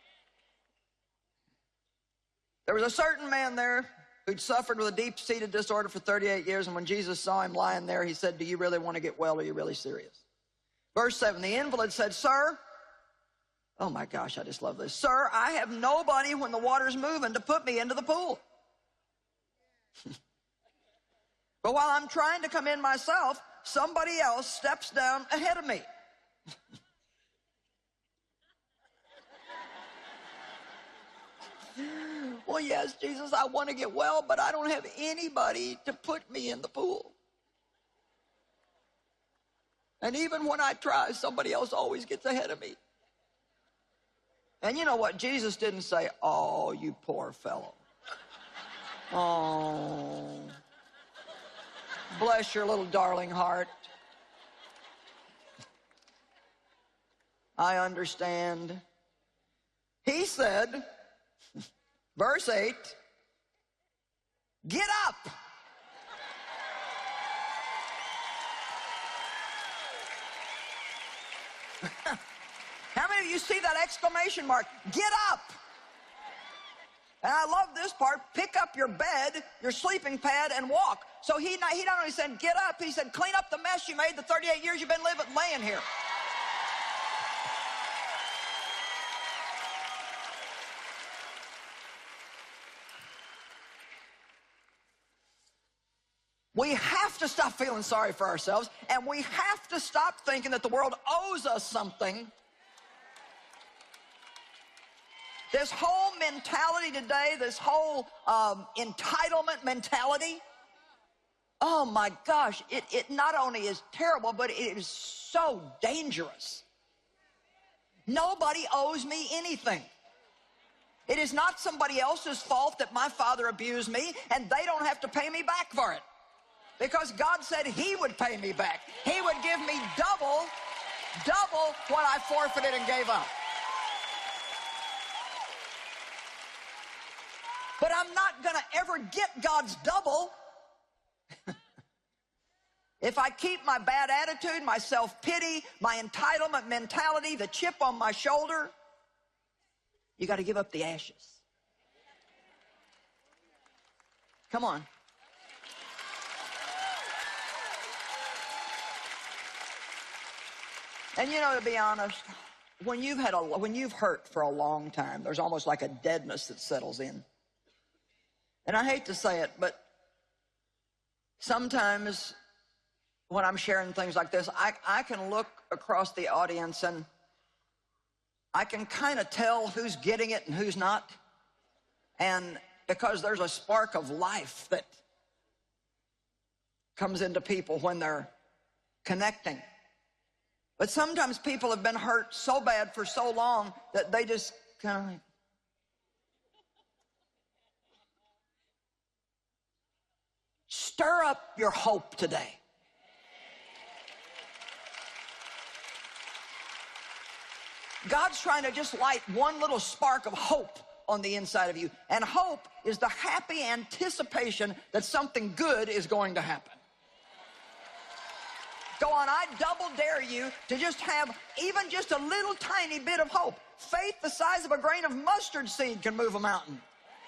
Speaker 2: There was a certain man there who'd suffered with a deep-seated disorder for thirty-eight years, and when Jesus saw him lying there, he said, "Do you really want to get well? Are you really serious?" Verse seven, the invalid said, "Sir," oh my gosh, I just love this, "Sir, I have nobody when the water's moving to put me into the pool. But while I'm trying to come in myself, somebody else steps down ahead of me." "Well, yes, Jesus, I want to get well, but I don't have anybody to put me in the pool. And even when I try, somebody else always gets ahead of me." And you know what? Jesus didn't say, "Oh, you poor fellow. Oh, bless your little darling heart. I understand." He said, verse eight, "Get up." How many of you see that exclamation mark? Get up. And I love this part. Pick up your bed, your sleeping pad, and walk. So he not, he not only said, get up, he said, clean up the mess you made the thirty-eight years you've been living, laying here. We have to stop feeling sorry for ourselves, and we have to stop thinking that the world owes us something. This whole mentality today, this whole um, entitlement mentality, oh my gosh, it, it not only is terrible, but it is so dangerous. Nobody owes me anything. It is not somebody else's fault that my father abused me, and they don't have to pay me back for it. Because God said he would pay me back. He would give me double, double what I forfeited and gave up. But I'm not going to ever get God's double if I keep my bad attitude, my self-pity, my entitlement mentality, the chip on my shoulder. You got to give up the ashes. Come on. And you know, to be honest, when you've had a, when you've hurt for a long time, there's almost like a deadness that settles in. And I hate to say it, but sometimes when I'm sharing things like this, I, I can look across the audience and I can kind of tell who's getting it and who's not. And because there's a spark of life that comes into people when they're connecting. But sometimes people have been hurt so bad for so long that they just kind of like, stir up your hope today. God's trying to just light one little spark of hope on the inside of you. And hope is the happy anticipation that something good is going to happen. Go on, I double dare you to just have even just a little tiny bit of hope. Faith the size of a grain of mustard seed can move a mountain.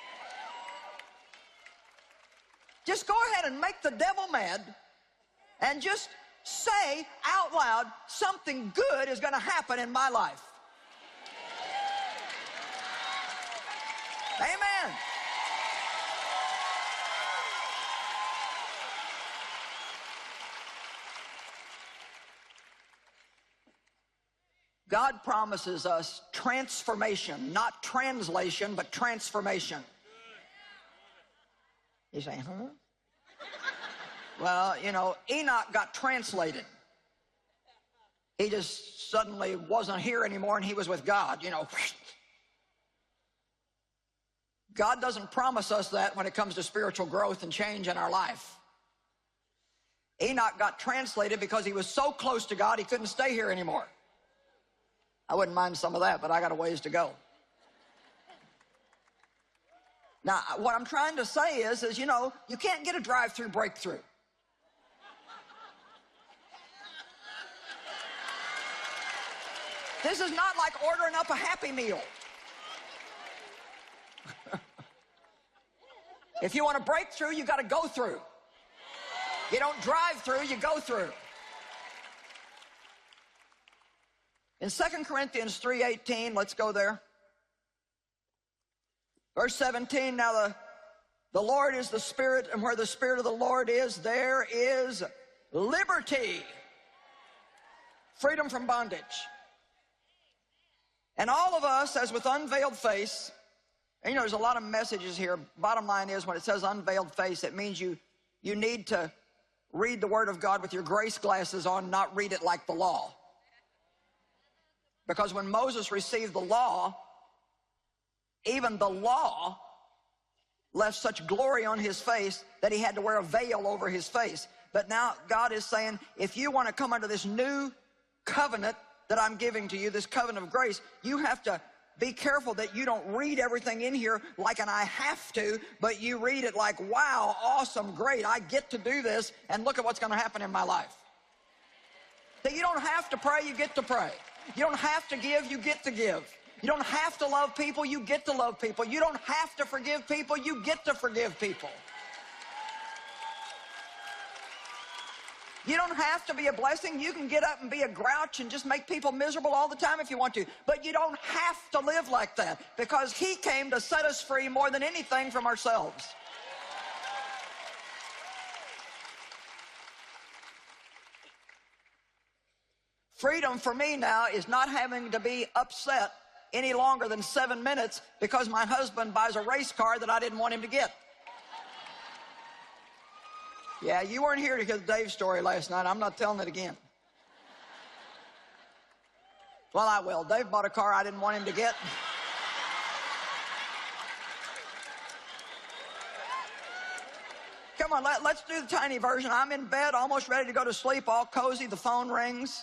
Speaker 2: Just go ahead and make the devil mad and just say out loud, something good is going to happen in my life. Amen. God promises us transformation, not translation, but transformation. You say, huh? Well, you know, Enoch got translated. he just suddenly wasn't here anymore and he was with God, you know. God doesn't promise us that when it comes to spiritual growth and change in our life. Enoch got translated because he was so close to God he couldn't stay here anymore. I wouldn't mind some of that, but I got a ways to go. Now, what I'm trying to say is, is, you know, you can't get a drive-through breakthrough. This is not like ordering up a Happy Meal. If you want a breakthrough, you got to go through. You don't drive through, you go through. In Second Corinthians three eighteen, let's go there. Verse seventeen, now the, the Lord is the Spirit, and where the Spirit of the Lord is, there is liberty. Freedom from bondage. And all of us, as with unveiled face, and you know, there's a lot of messages here. Bottom line is, when it says unveiled face, it means you, you need to read the Word of God with your grace glasses on, not read it like the law. Because when Moses received the law, even the law left such glory on his face that he had to wear a veil over his face. But now God is saying, if you want to come under this new covenant that I'm giving to you, this covenant of grace, you have to be careful that you don't read everything in here like an I have to, but you read it like, wow, awesome, great, I get to do this, and look at what's going to happen in my life. That you don't have to pray, you get to pray. You don't have to give, you get to give. You don't have to love people, you get to love people. You don't have to forgive people, you get to forgive people. You don't have to be a blessing. You can get up and be a grouch and just make people miserable all the time if you want to. But you don't have to live like that, because He came to set us free more than anything from ourselves. Freedom for me now is not having to be upset any longer than seven minutes because my husband buys a race car that I didn't want him to get. Yeah, you weren't here to hear Dave's story last night. I'm not telling it again. Well, I will. Dave bought a car I didn't want him to get. Come on, let, let's do the tiny version. I'm in bed, almost ready to go to sleep, all cozy. The phone rings.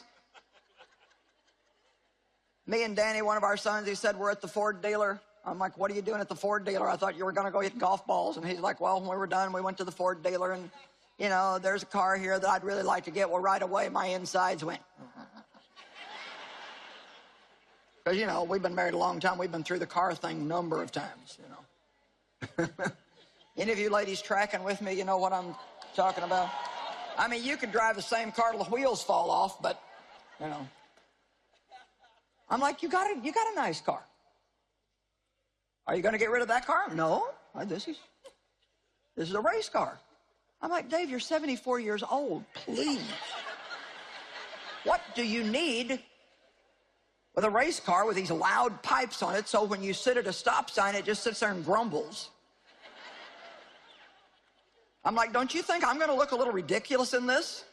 Speaker 2: Me and Danny, one of our sons, he said, we're at the Ford dealer. I'm like, what are you doing at the Ford dealer? I thought you were going to go hit golf balls. And he's like, well, when we were done, we went to the Ford dealer, and, you know, there's a car here that I'd really like to get. Well, right away, my insides went. Because, you know, we've been married a long time. We've been through the car thing a number of times, you know. Any of you ladies tracking with me, you know what I'm talking about? I mean, you could drive the same car till the wheels fall off, but, you know. I'm like, you got a, you got a nice car. Are you going to get rid of that car? No, this is, this is a race car. I'm like, Dave, you're seventy-four years old, please. What do you need with a race car with these loud pipes on it so when you sit at a stop sign, it just sits there and grumbles? I'm like, don't you think I'm going to look a little ridiculous in this?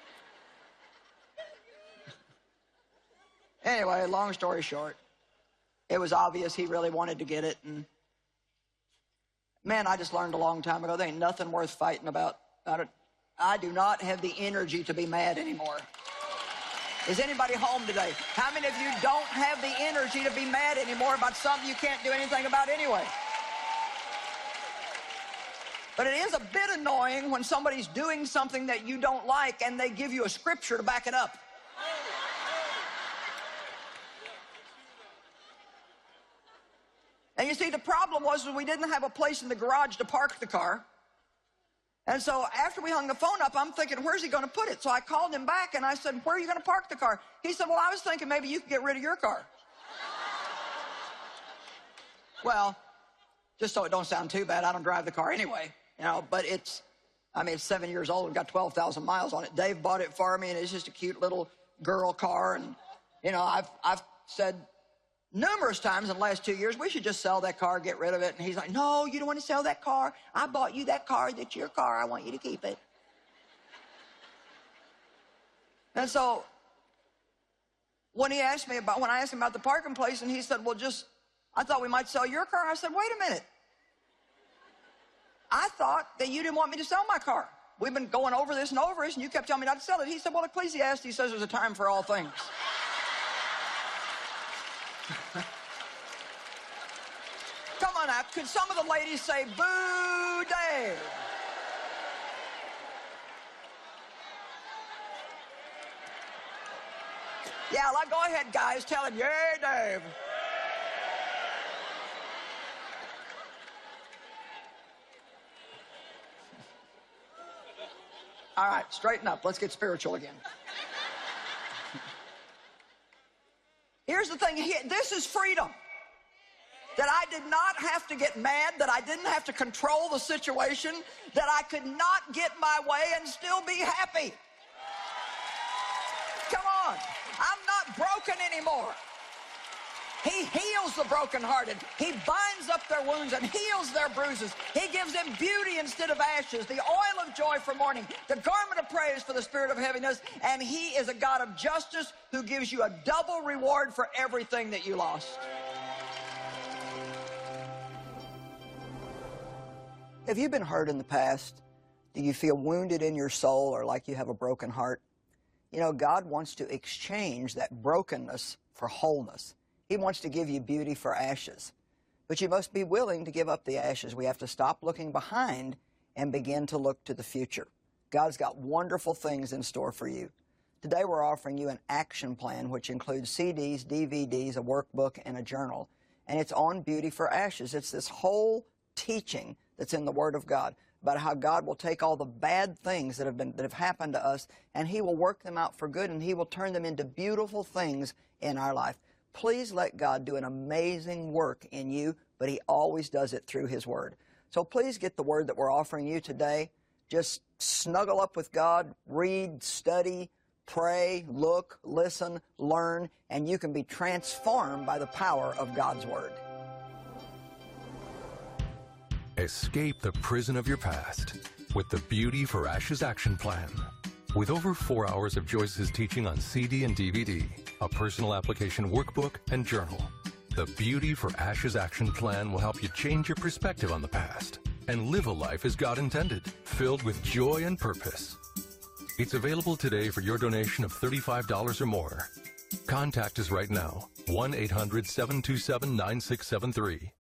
Speaker 2: Anyway, long story short, it was obvious he really wanted to get it. And man, I just learned a long time ago, there ain't nothing worth fighting about. about it. I do not have the energy to be mad anymore. Is anybody home today? How many of you don't have the energy to be mad anymore about something you can't do anything about anyway? But it is a bit annoying when somebody's doing something that you don't like and they give you a scripture to back it up. And you see, the problem was that we didn't have a place in the garage to park the car. And so after we hung the phone up, I'm thinking, where's he going to put it? So I called him back and I said, where are you going to park the car? He said, well, I was thinking maybe you could get rid of your car. Well, just so it don't sound too bad, I don't drive the car anyway, you know, but it's, I mean, it's seven years old and got twelve thousand miles on it. Dave bought it for me, and it's just a cute little girl car. And, you know, I've, I've said numerous times in the last two years, we should just sell that car, get rid of it. And he's like, no, you don't want to sell that car. I bought you that car. That's your car. I want you to keep it. And so when he asked me about, when I asked him about the parking place, and he said, well, just, I thought we might sell your car. I said, wait a minute. I thought that you didn't want me to sell my car. We've been going over this and over this, and you kept telling me not to sell it. He said, well, Ecclesiastes says there's a time for all things. Come on now, could some of the ladies say, boo, Dave? Yeah, like, go ahead, guys, tell him, yay, Dave. All right, straighten up. Let's get spiritual again. Here's the thing. This is freedom. That I did not have to get mad, that I didn't have to control the situation, that I could not get my way and still be happy. Come on. I'm not broken anymore. He heals the brokenhearted. He binds up their wounds and heals their bruises. He gives them beauty instead of ashes, the oil of joy for mourning, the garment of praise for the spirit of heaviness, and he is a God of justice who gives you a double reward for everything that you lost. Have you been hurt in the past? Do you feel wounded in your soul or like you have a broken heart? You know, God wants to exchange that brokenness for wholeness. He wants to give you beauty for ashes. But you must be willing to give up the ashes. We have to stop looking behind and begin to look to the future. God's got wonderful things in store for you. Today we're offering you an action plan which includes C Ds, D V Ds, a workbook, and a journal. And it's on beauty for ashes. It's this whole teaching that's in the Word of God about how God will take all the bad things that have been that have happened to us, and He will work them out for good, and He will turn them into beautiful things in our life. Please let God do an amazing work in you, but He always does it through His Word. So please get the Word that we're offering you today. Just snuggle up with God, read, study, pray, look, listen, learn, and you can be transformed by the power of God's Word.
Speaker 3: Escape the prison of your past with the Beauty for Ashes Action Plan. With over four hours of Joyce's teaching on C D and D V D, a personal application workbook and journal, the Beauty for Ashes Action Plan will help you change your perspective on the past and live a life as God intended, filled with joy and purpose. It's available today for your donation of thirty-five dollars or more. Contact us right now, one eight hundred, seven two seven, nine six seven three.